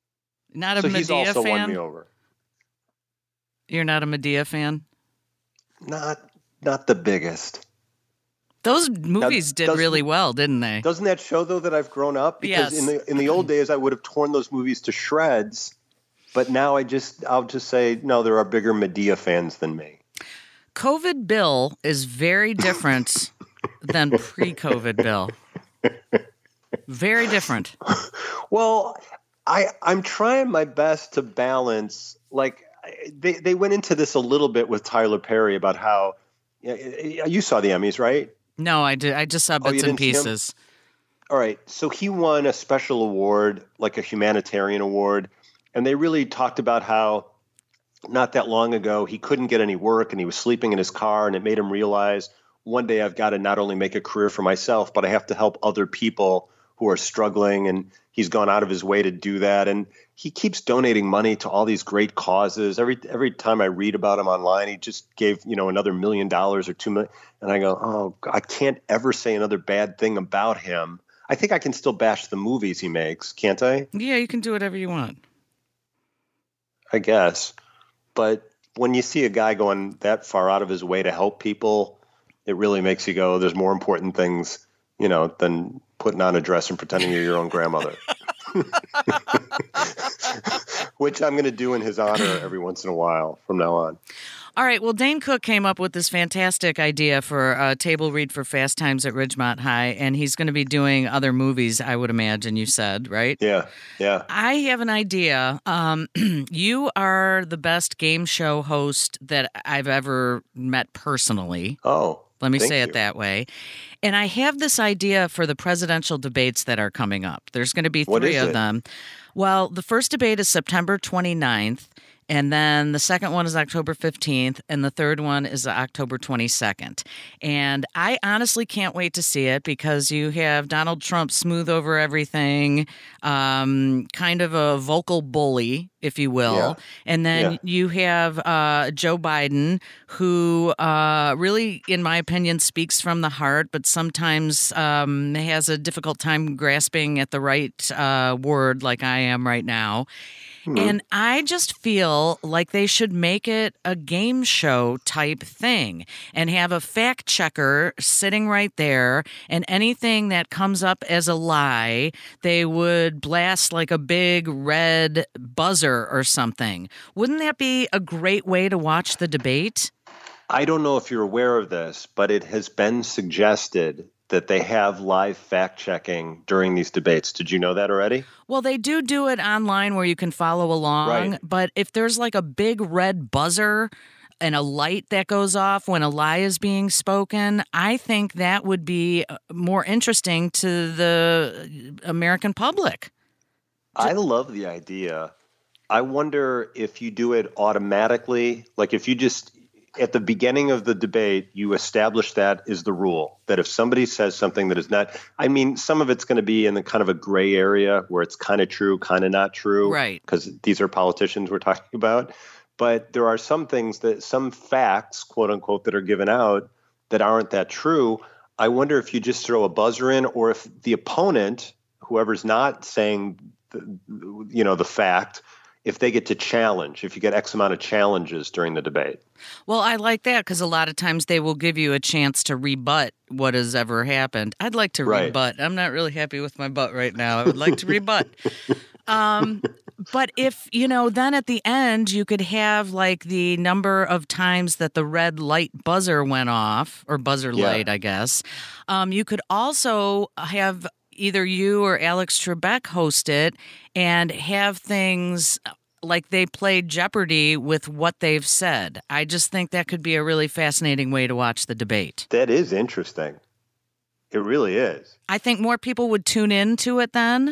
Not a So Medea he's also fan? won me over. You're not a Medea fan? not not the biggest. Those movies Now, did really well, didn't they? Doesn't that show, though, that I've grown up? Because Yes. in the in the old days, I would have torn those movies to shreds. But now I just, I'll just say, no, there are bigger Medea fans than me. COVID Bill is very different than pre-COVID Bill. Very different. Well, I, I'm trying my best to balance, like, they, they went into this a little bit with Tyler Perry about how, you saw the Emmys, right? No, I did. I just saw bits you and didn't see 'em? pieces. All right. So he won a special award, like a humanitarian award. And they really talked about how not that long ago he couldn't get any work and he was sleeping in his car. And it made him realize one day I've got to not only make a career for myself, but I have to help other people who are struggling. And he's gone out of his way to do that. And he keeps donating money to all these great causes. Every every time I read about him online, he just gave, you know, another million dollars or two million. And I go, oh, I can't ever say another bad thing about him. I think I can still bash the movies he makes, can't I? Yeah, you can do whatever you want. I guess. But when you see a guy going that far out of his way to help people, it really makes you go, there's more important things, you know, than putting on a dress and pretending you're your own grandmother. Which I'm going to do in his honor every once in a while from now on. All right. Well, Dane Cook came up with this fantastic idea for a table read for Fast Times at Ridgemont High, and he's going to be doing other movies, I would imagine, you said, right? Yeah, yeah. I have an idea. Um, you are the best game show host that I've ever met personally. Oh, Let me thank say you. it that way. And I have this idea for the presidential debates that are coming up. There's going to be What three is of it? them. Well, the first debate is September twenty-ninth. And then the second one is October fifteenth, and the third one is October twenty-second. And I honestly can't wait to see it because you have Donald Trump smooth over everything, um, kind of a vocal bully, if you will. Yeah. And then Yeah. you have uh, Joe Biden, who uh, really, in my opinion, speaks from the heart, but sometimes um, has a difficult time grasping at the right uh, word like I am right now. And I just feel like they should make it a game show type thing and have a fact checker sitting right there. And anything that comes up as a lie, they would blast like a big red buzzer or something. Wouldn't that be a great way to watch the debate? I don't know if you're aware of this, but it has been suggested that they have live fact checking during these debates. Did you know that already? Well, they do do it online where you can follow along. Right. But if there's like a big red buzzer and a light that goes off when a lie is being spoken, I think that would be more interesting to the American public. I love the idea. I wonder if you do it automatically, like if you just at the beginning of the debate, you establish that is the rule, that if somebody says something that is not, I mean, some of it's going to be in the kind of a gray area where it's kind of true, kind of not true. Right. Because these are politicians we're talking about. But there are some things that, some facts, quote unquote, that are given out that aren't that true. I wonder if you just throw a buzzer in, or if the opponent, whoever's not saying, the, you know, the fact, if they get to challenge, if you get X amount of challenges during the debate. Well, I like that because a lot of times they will give you a chance to rebut what has ever happened. I'd like to Right. rebut. I'm not really happy with my butt right now. I would like to rebut. Um, but if, you know, then at the end you could have like the number of times that the red light buzzer went off, or buzzer Yeah. light, I guess. Um, you could also have either you or Alex Trebek host it and have things like they played Jeopardy with what they've said. I just think that could be a really fascinating way to watch the debate. That is interesting. It really is. I think more people would tune in to it then.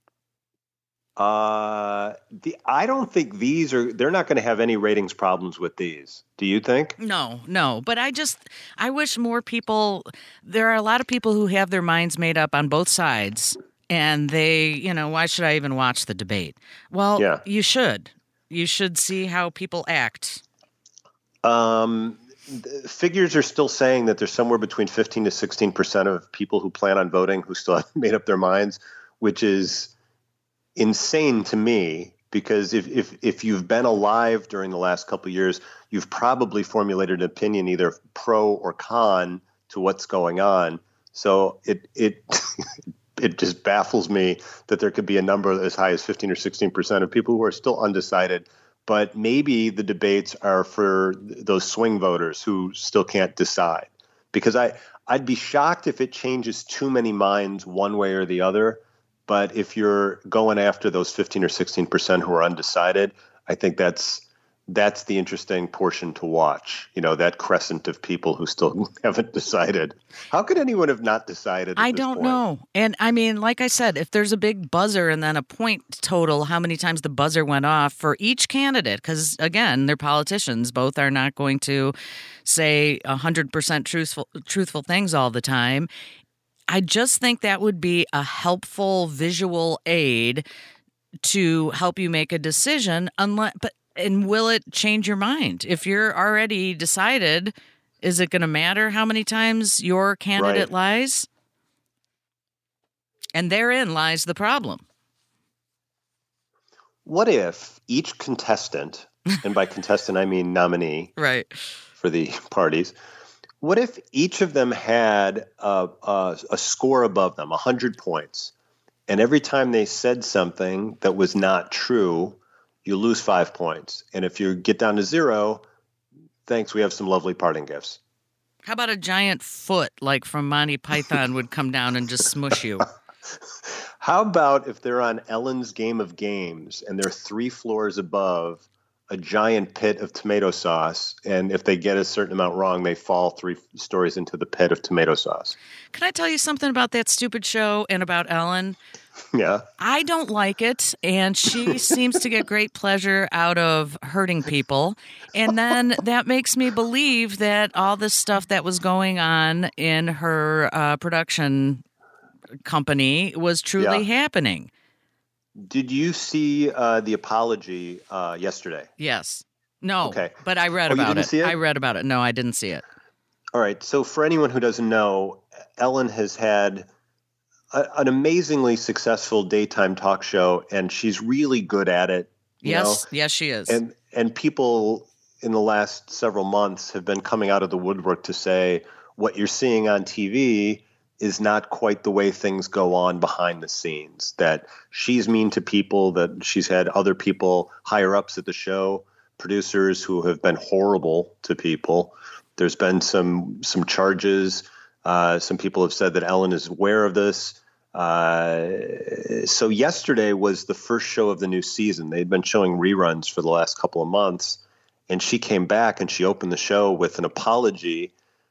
Uh, the I don't think these are, they're not going to have any ratings problems with these. Do you think? No, no. But I just, I wish more people, there are a lot of people who have their minds made up on both sides. And they, you know, why should I even watch the debate? Well, Yeah. you should. You should see how people act. Um, the figures are still saying that there's somewhere between fifteen to sixteen percent of people who plan on voting who still haven't made up their minds, which is insane to me Because if, if, if you've been alive during the last couple of years, you've probably formulated an opinion either pro or con to what's going on. So it it it just baffles me that there could be a number as high as fifteen or sixteen percent of people who are still undecided. But maybe the debates are for those swing voters who still can't decide. Because I, I'd be shocked if it changes too many minds one way or the other. But if you're going after those fifteen or sixteen percent who are undecided, I think that's that's the interesting portion to watch. You know, that crescent of people who still haven't decided. How could anyone have not decided? At I this don't point? know. And I mean, like I said, if there's a big buzzer and then a point total, how many times the buzzer went off for each candidate? Because again, they're politicians. Both are not going to say one hundred percent truthful, truthful things all the time. I just think that would be a helpful visual aid to help you make a decision. Unless, but and will it change your mind? If you're already decided, is it going to matter how many times your candidate Right. lies? And therein lies the problem. What if each contestant, and by contestant I mean nominee Right. for the parties, what if each of them had a, a, a score above them, one hundred points, and every time they said something that was not true, you lose five points. And if you get down to zero, thanks, we have some lovely parting gifts. How about a giant foot like from Monty Python would come down and just smush you? How about if they're on Ellen's Game of Games and they're three floors above a giant pit of tomato sauce, and if they get a certain amount wrong, they fall three stories into the pit of tomato sauce? Can I tell you something about that stupid show and about Ellen? Yeah. I don't like it, and she seems to get great pleasure out of hurting people. And then that makes me believe that all this stuff that was going on in her uh, production company was truly Yeah. happening. Did you see uh, the apology uh, yesterday? Yes. No, Okay. but I read Oh, you about didn't it. see it? I read about it. No, I didn't see it. All right. So for anyone who doesn't know, Ellen has had a, an amazingly successful daytime talk show, and she's really good at it. You Yes, know? yes, she is. And and people in the last several months have been coming out of the woodwork to say what you're seeing on T V is not quite the way things go on behind the scenes, that she's mean to people, that she's had other people higher ups at the show, producers who have been horrible to people. There's been some some charges. Uh, some people have said that Ellen is aware of this. Uh, so yesterday was the first show of the new season. They'd been showing reruns for the last couple of months, and she came back and she opened the show with an apology.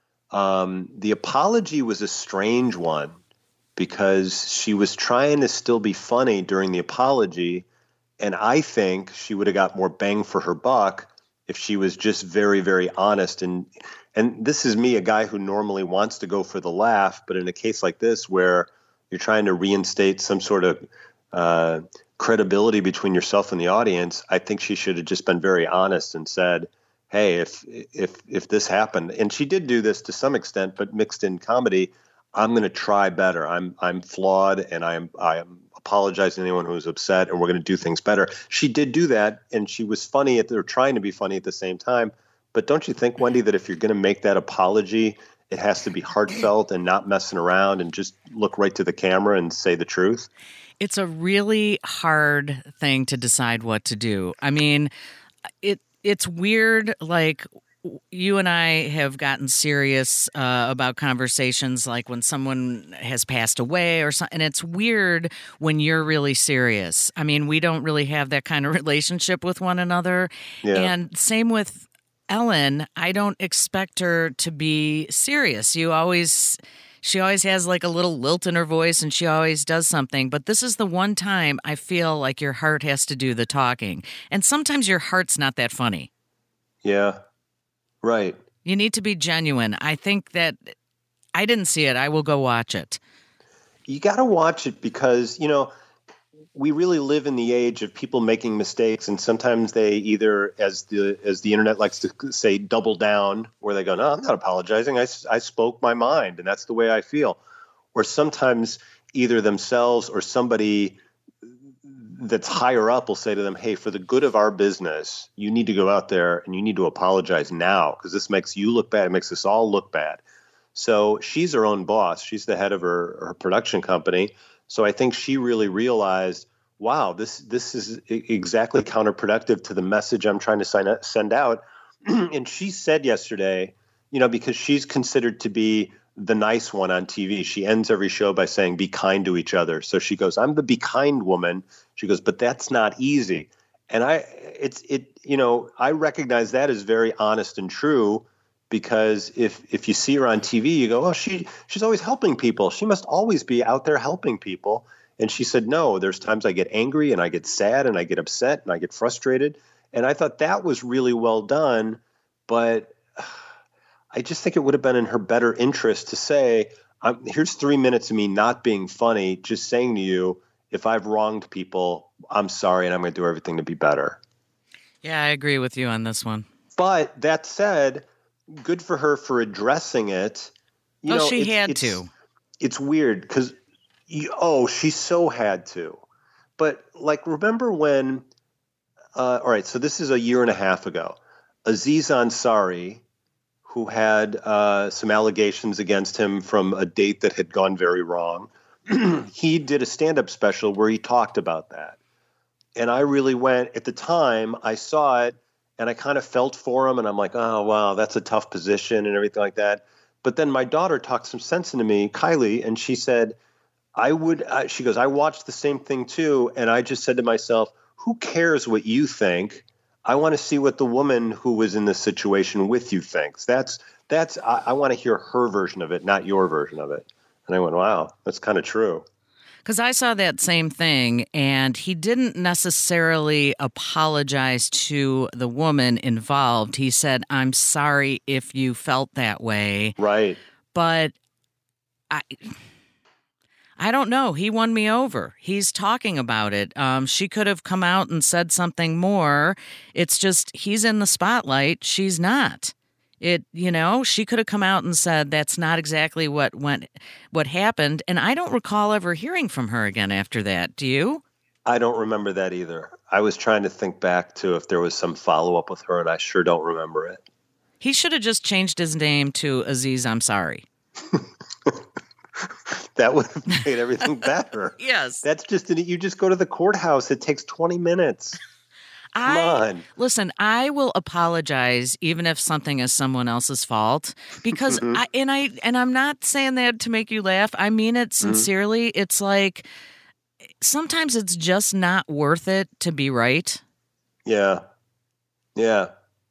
Um, the apology was a strange one because she was trying to still be funny during the apology, and I think she would have got more bang for her buck if she was just very, very honest. And and this is me, a guy who normally wants to go for the laugh, but in a case like this where you're trying to reinstate some sort of uh, credibility between yourself and the audience, I think she should have just been very honest and said, hey, if if if this happened, and she did do this to some extent, but mixed in comedy, I'm going to try better. I'm I'm flawed, and I'm I am apologizing to anyone who was upset, and we're going to do things better. She did do that, and she was funny at, or trying to be funny at the same time. But don't you think, Wendy, that if you're going to make that apology, it has to be heartfelt and not messing around and just look right to the camera and say the truth? It's a really hard thing to decide what to do. I mean, it it's weird, like you and I have gotten serious uh, about conversations like when someone has passed away or something. And it's weird when you're really serious. I mean, we don't really have that kind of relationship with one another. Yeah. And same with Ellen. I don't expect her to be serious. You always... She always has like a little lilt in her voice and she always does something. But this is the one time I feel like your heart has to do the talking. And sometimes your heart's not that funny. Yeah, right. You need to be genuine. I think that I didn't see it. I will go watch it. You got to watch it because, you know, we really live in the age of people making mistakes, and sometimes they either, as the as the internet likes to say, double down, where they go, no, I'm not apologizing. I, I spoke my mind, and that's the way I feel. Or sometimes either themselves or somebody that's higher up will say to them, hey, for the good of our business, you need to go out there and you need to apologize now because this makes you look bad. It makes us all look bad. So she's her own boss. She's the head of her, her production company. So I think she really realized, wow, this this is exactly counterproductive to the message I'm trying to sign, send out. And she said yesterday, you know, because she's considered to be the nice one on T V. She ends every show by saying, be kind to each other. So she goes, I'm the be kind woman. She goes, but that's not easy. And I, it's, it, you know, I recognize that as very honest and true because if, if you see her on T V, you go, oh, she, she's always helping people. She must always be out there helping people. And she said, no, there's times I get angry and I get sad and I get upset and I get frustrated. And I thought that was really well done, but I just think it would have been in her better interest to say, um, here's three minutes of me not being funny, just saying to you, if I've wronged people, I'm sorry, and I'm going to do everything to be better. Yeah, I agree with you on this one. But that said, good for her for addressing it. You oh, know, she it's, had it's, to. It's weird because, oh, she so had to. But like, remember when, uh, all right, so this is a year and a half ago, Aziz Ansari, who had uh, some allegations against him from a date that had gone very wrong. He did a stand-up special where he talked about that. And I really went, at the time, I saw it, and I kind of felt for him, and I'm like, oh, wow, that's a tough position and everything like that. But then my daughter talked some sense into me, Kylie, and she said, I would, uh, she goes, I watched the same thing too, and I just said to myself, who cares what you think? I want to see what the woman who was in this situation with you thinks. That's that's I, I want to hear her version of it, not your version of it. And I went, wow, that's kind of true. Because I saw that same thing, and he didn't necessarily apologize to the woman involved. He said, I'm sorry if you felt that way. Right. But I... I don't know. He won me over. He's talking about it. Um, she could have come out and said something more. It's just he's in the spotlight. She's not. It, you know, she could have come out and said that's not exactly what went, what happened. And I don't recall ever hearing from her again after that. Do you? I don't remember that either. I was trying to think back to if there was some follow up with her, and I sure don't remember it. He should have just changed his name to Aziz I'm Sorry. That would have made everything better. Yes. That's just, you just go to the courthouse. It takes twenty minutes. Come I, on. Listen, I will apologize even if something is someone else's fault because mm-hmm. I, and I, and I'm not saying that to make you laugh. I mean it sincerely. Mm-hmm. It's like, sometimes it's just not worth it to be right. Yeah. Yeah.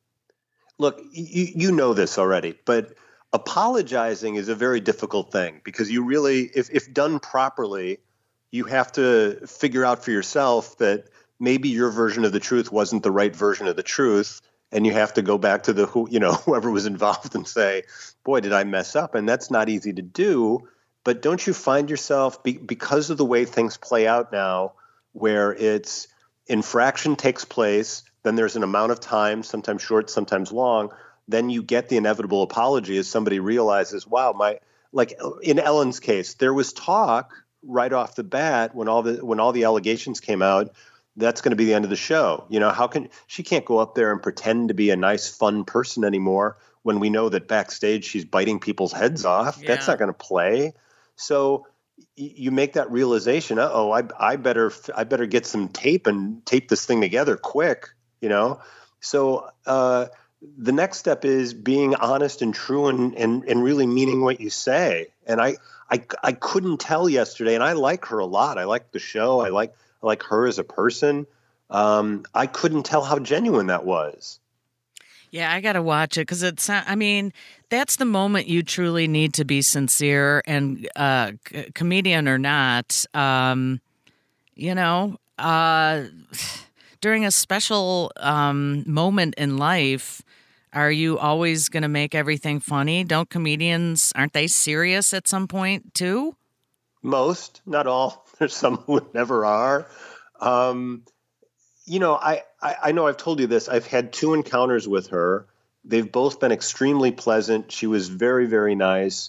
Look, you, you know this already, but apologizing is a very difficult thing because you really, if, if done properly, you have to figure out for yourself that maybe your version of the truth wasn't the right version of the truth. And you have to go back to the, who, you know, whoever was involved and say, boy, did I mess up? And that's not easy to do. But don't you find yourself, be, because of the way things play out now, where it's infraction takes place, then there's an amount of time, sometimes short, sometimes long, then you get the inevitable apology as somebody realizes, wow, my, like in Ellen's case, there was talk right off the bat when all the when all the allegations came out, that's going to be the end of the show. You know, how can she can't go up there and pretend to be a nice, fun person anymore when we know that backstage she's biting people's heads off? Yeah. That's not going to play. So y- you make that realization. Uh oh, I I better I better get some tape and tape this thing together quick. You know, so. uh The next step is being honest and true and, and, and really meaning what you say. And I, I I couldn't tell yesterday, and I like her a lot. I like the show. I like I like her as a person. Um, I couldn't tell how genuine that was. Yeah, I got to watch it because it's, I mean, that's the moment you truly need to be sincere and uh, c- comedian or not, um, you know, uh, during a special um, moment in life, are you always going to make everything funny? Don't comedians, aren't they serious at some point too? Most, not all. There's some who never are. Um, you know, I, I, I know I've told you this. I've had two encounters with her. They've both been extremely pleasant. She was very, very nice.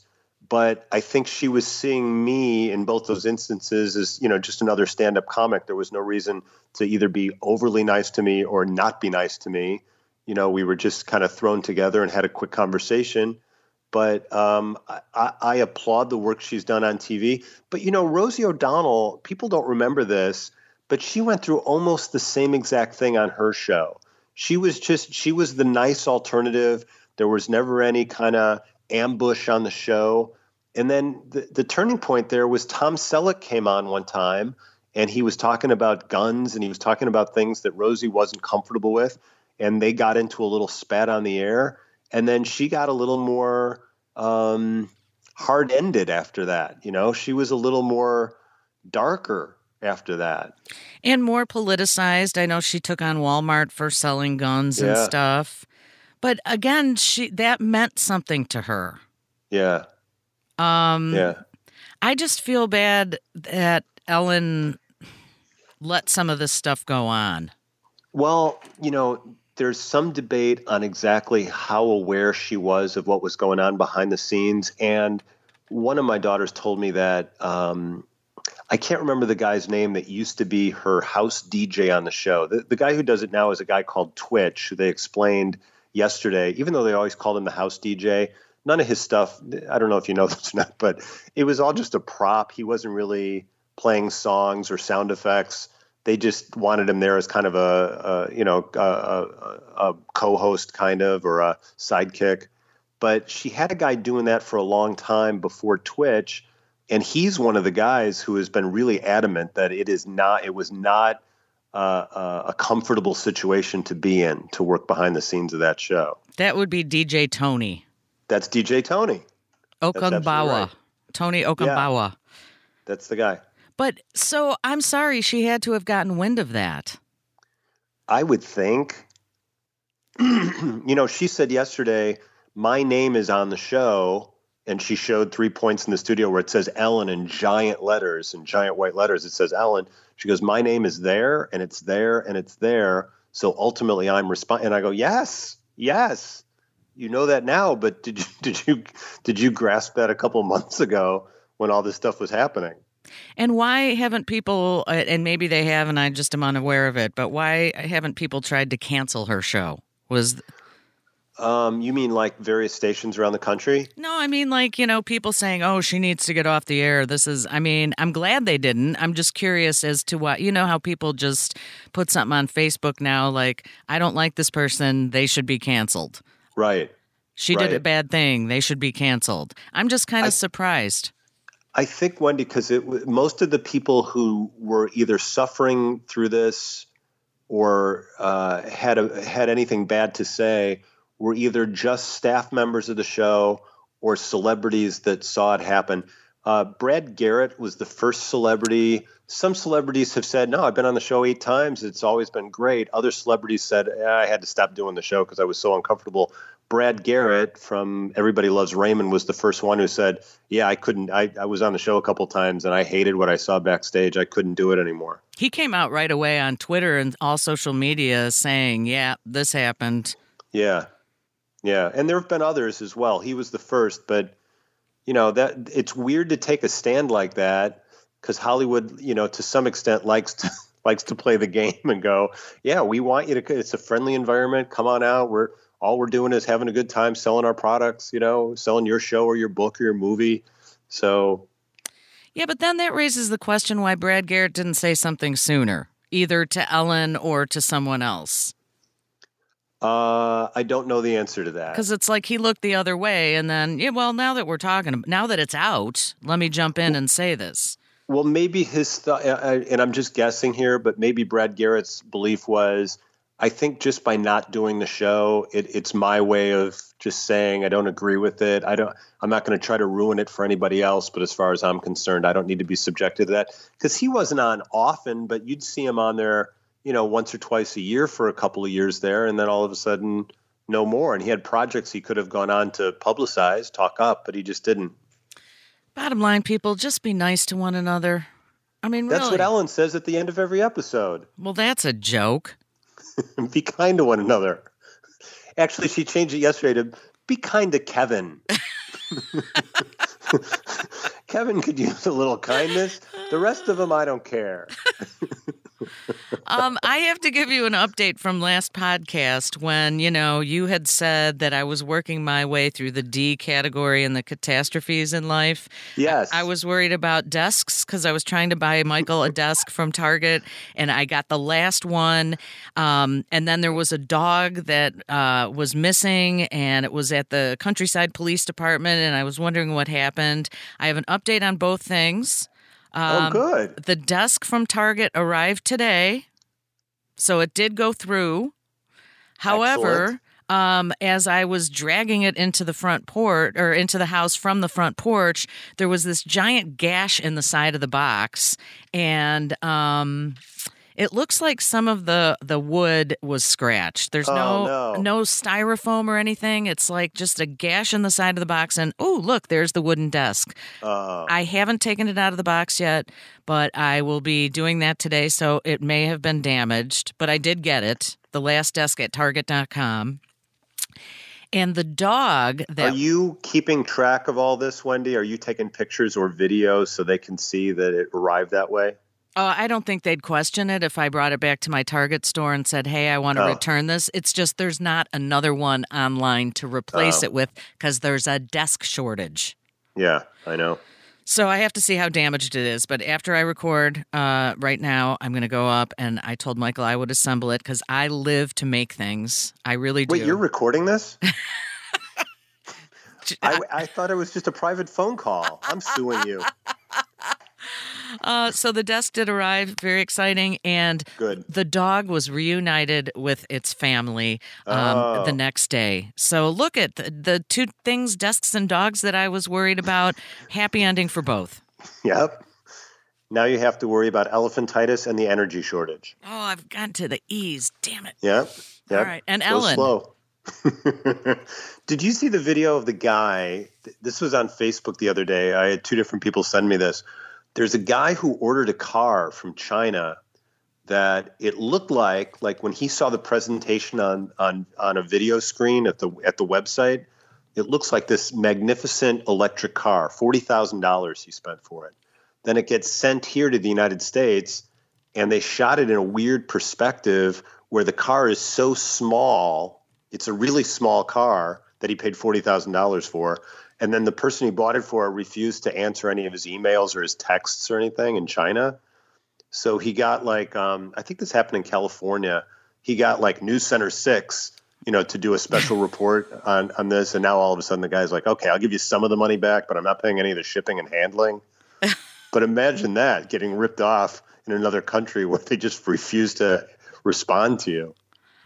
But I think she was seeing me in both those instances as, you know, just another stand-up comic. There was no reason to either be overly nice to me or not be nice to me. You know, we were just kind of thrown together and had a quick conversation. But um, I, I applaud the work she's done on T V. But, you know, Rosie O'Donnell, people don't remember this, but she went through almost the same exact thing on her show. She was just, she was the nice alternative. There was never any kind of ambush on the show. And then the, the turning point there was Tom Selleck came on one time and he was talking about guns and he was talking about things that Rosie wasn't comfortable with. And they got into a little spat on the air. And then she got a little more um, hard-ended after that. You know, she was a little more darker after that. And more politicized. I know she took on Walmart for selling guns and Yeah. stuff. But again, she that meant something to her. Yeah. Um, Yeah. I just feel bad that Ellen let some of this stuff go on. Well, you know, there's some debate on exactly how aware she was of what was going on behind the scenes. And one of my daughters told me that um, I can't remember the guy's name that used to be her house D J on the show. The, the guy who does it now is a guy called Twitch, who they explained yesterday, even though they always called him the house D J. None of his stuff, I don't know if you know this or not, but it was all just a prop. He wasn't really playing songs or sound effects. They just wanted him there as kind of a, a you know, a, a, a co-host kind of, or a sidekick. But she had a guy doing that for a long time before Twitch, and he's one of the guys who has been really adamant that it is not, it was not uh, a comfortable situation to be in to work behind the scenes of that show. That would be D J Tony. That's D J Tony. Okambawa. right. Tony Okambawa. Yeah. That's the guy. But so I'm sorry she had to have gotten wind of that. I would think, you know, she said yesterday, my name is on the show, and she showed three points in the studio where it says Ellen in giant letters, in giant white letters. It says Ellen. She goes, my name is there, and it's there, and it's there. So ultimately I'm responding. And I go, yes, yes. You know that now, but did you, did you, did you grasp that a couple months ago when all this stuff was happening? And why haven't people, and maybe they have and I just am unaware of it, but why haven't people tried to cancel her show? Was Um, you mean like various stations around the country? No, I mean like, you know, people saying, oh, she needs to get off the air. This is, I mean, I'm glad they didn't. I'm just curious as to what, you know, how people just put something on Facebook now, like, I don't like this person. They should be canceled. Right. She right. did a bad thing. They should be canceled. I'm just kind of I, surprised. I think, Wendy, because it most of the people who were either suffering through this or uh, had a, had anything bad to say were either just staff members of the show or celebrities that saw it happen. Uh, Brad Garrett was the first celebrity. Some celebrities have said, no, I've been on the show eight times. It's always been great. Other celebrities said, eh, I had to stop doing the show because I was so uncomfortable. Brad Garrett from Everybody Loves Raymond was the first one who said, yeah, I couldn't. I, I was on the show a couple times and I hated what I saw backstage. I couldn't do it anymore. He came out right away on Twitter and all social media saying, yeah, this happened. Yeah. Yeah. And there have been others as well. He was the first, but you know, that it's weird to take a stand like that because Hollywood, you know, to some extent likes to likes to play the game and go, yeah, we want you to, it's a friendly environment. Come on out. We're all we're doing is having a good time selling our products, you know, selling your show or your book or your movie. So. Yeah, but then that raises the question why Brad Garrett didn't say something sooner, either to Ellen or to someone else. Uh, I don't know the answer to that. Because it's like he looked the other way and then, yeah, well, now that we're talking, now that it's out, let me jump in and say this. Well, maybe his, th- and I'm just guessing here, but maybe Brad Garrett's belief was, I think just by not doing the show, it, it's my way of just saying I don't agree with it. I don't. I'm not going to try to ruin it for anybody else. But as far as I'm concerned, I don't need to be subjected to that because he wasn't on often, but you'd see him on there, you know, once or twice a year for a couple of years there, and then all of a sudden, no more. And he had projects he could have gone on to publicize, talk up, but he just didn't. Bottom line, people, just be nice to one another. I mean, really. That's what Ellen says at the end of every episode. Well, that's a joke. Be kind to one another. Actually, she changed it yesterday to be kind to Kevin. Kevin could use a little kindness. The rest of them, I don't care. um, I have to give you an update from last podcast when, you know, you had said that I was working my way through the D category and the catastrophes in life. Yes. I, I was worried about desks because I was trying to buy Michael a desk from Target, and I got the last one. Um, and then there was a dog that uh, was missing, and it was at the Countryside Police Department, and I was wondering what happened. I have an update on both things. Um, oh, good. The desk from Target arrived today, so it did go through. However, um, as I was dragging it into the front porch or into the house from the front porch, there was this giant gash in the side of the box, and um, it looks like some of the, the wood was scratched. There's oh, no, no no styrofoam or anything. It's like just a gash in the side of the box, and oh, look, there's the wooden desk. Uh, I haven't taken it out of the box yet, but I will be doing that today, so it may have been damaged, but I did get it, the last desk at target dot com. And the dog that... Are you keeping track of all this, Wendy? Are you taking pictures or videos so they can see that it arrived that way? Uh, I don't think they'd question it if I brought it back to my Target store and said, hey, I want to oh. return this. It's just there's not another one online to replace oh. it with because there's a desk shortage. Yeah, I know. So I have to see how damaged it is. But after I record uh, right now, I'm going to go up, and I told Michael I would assemble it because I live to make things. I really do. Wait, you're recording this? I, I thought it was just a private phone call. I'm suing you. Uh, so the desk did arrive, very exciting, and Good. The dog was reunited with its family um, oh. the next day. So look at the, the two things, desks and dogs, that I was worried about. Happy ending for both. Yep. Now you have to worry about elephantitis and the energy shortage. Oh, I've gotten to the E's. Damn it. Yep. Yep. All right. And Go Ellen. Slow. Did you see the video of the guy? This was on Facebook the other day. I had two different people send me this. There's a guy who ordered a car from China that it looked like, like when he saw the presentation on on on a video screen at the at the website, it looks like this magnificent electric car, forty thousand dollars he spent for it. Then it gets sent here to the United States, and they shot it in a weird perspective where the car is so small, it's a really small car that he paid forty thousand dollars for. And then the person he bought it for refused to answer any of his emails or his texts or anything in China. So he got like, um, I think this happened in California. He got like News Center six, you know, to do a special report on, on this. And now all of a sudden the guy's like, okay, I'll give you some of the money back, but I'm not paying any of the shipping and handling. But imagine that, getting ripped off in another country where they just refuse to respond to you.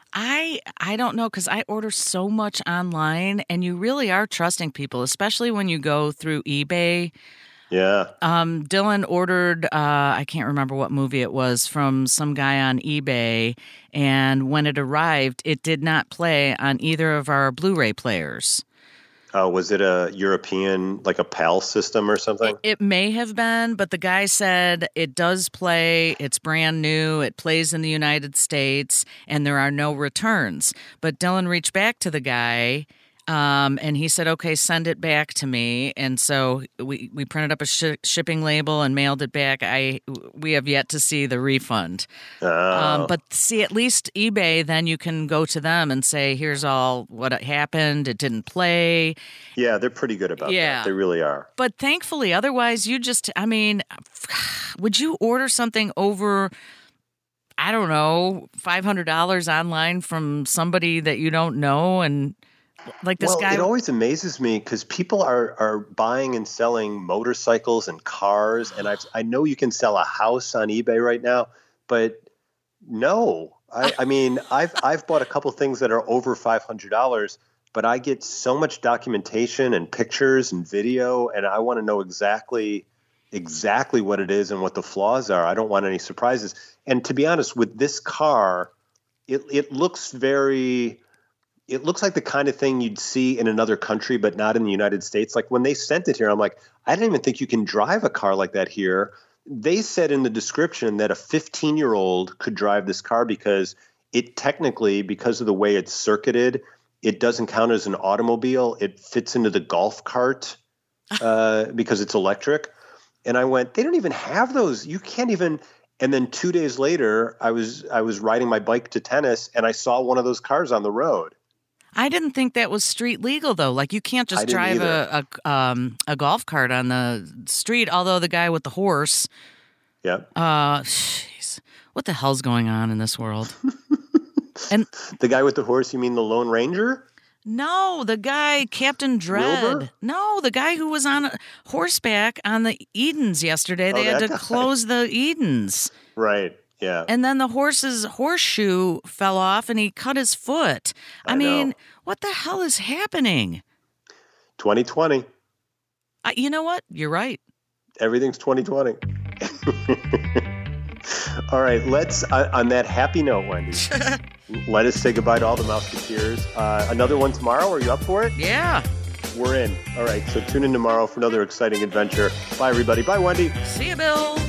I I don't know because I order so much online, and you really are trusting people, especially when you go through eBay. Yeah. Um, Dylan ordered, uh, I can't remember what movie it was, from some guy on eBay, and when it arrived, it did not play on either of our Blu-ray players. Oh, was it a European, like a PAL system or something? It, it may have been, but the guy said it does play. It's brand new. It plays in the United States, and there are no returns. But Dylan reached back to the guy, um, and he said, okay, send it back to me. And so we, we printed up a sh- shipping label and mailed it back. I We have yet to see the refund. Oh. Um, but see, at least eBay, then you can go to them and say, here's all what happened. It didn't play. Yeah, they're pretty good about yeah. that. They really are. But thankfully, otherwise, you just, I mean, would you order something over, I don't know, five hundred dollars online from somebody that you don't know? And like this well, guy. It always amazes me because people are, are buying and selling motorcycles and cars. And I've, I know you can sell a house on eBay right now, but no. I, I mean, I've I've bought a couple things that are over five hundred dollars, but I get so much documentation and pictures and video, and I want to know exactly exactly what it is and what the flaws are. I don't want any surprises. And to be honest, with this car, it it looks very it looks like the kind of thing you'd see in another country, but not in the United States. Like when they sent it here, I'm like, I didn't even think you can drive a car like that here. They said in the description that a fifteen-year-old could drive this car because it technically, because of the way it's circuited, it doesn't count as an automobile. It fits into the golf cart uh, because it's electric. And I went, they don't even have those. You can't even. And then two days later, I was I was riding my bike to tennis, and I saw one of those cars on the road. I didn't think that was street legal, though. Like, you can't just drive a a, um, a golf cart on the street. Although the guy with the horse, yeah, uh, jeez, what the hell's going on in this world? And the guy with the horse, you mean the Lone Ranger? No, the guy, Captain Dread. Wilbur? No, the guy who was on horseback on the Edens yesterday. They Oh, had that to guy. close the Edens. Right. Yeah. And then the horse's horseshoe fell off and he cut his foot. I, I mean, know. what the hell is happening? twenty twenty. Uh, you know what? You're right. Everything's twenty twenty. All right. Let's, uh, on that happy note, Wendy, let us say goodbye to all the Mouseketeers. Uh, another one tomorrow. Are you up for it? Yeah. We're in. All right. So tune in tomorrow for another exciting adventure. Bye, everybody. Bye, Wendy. See you, Bill.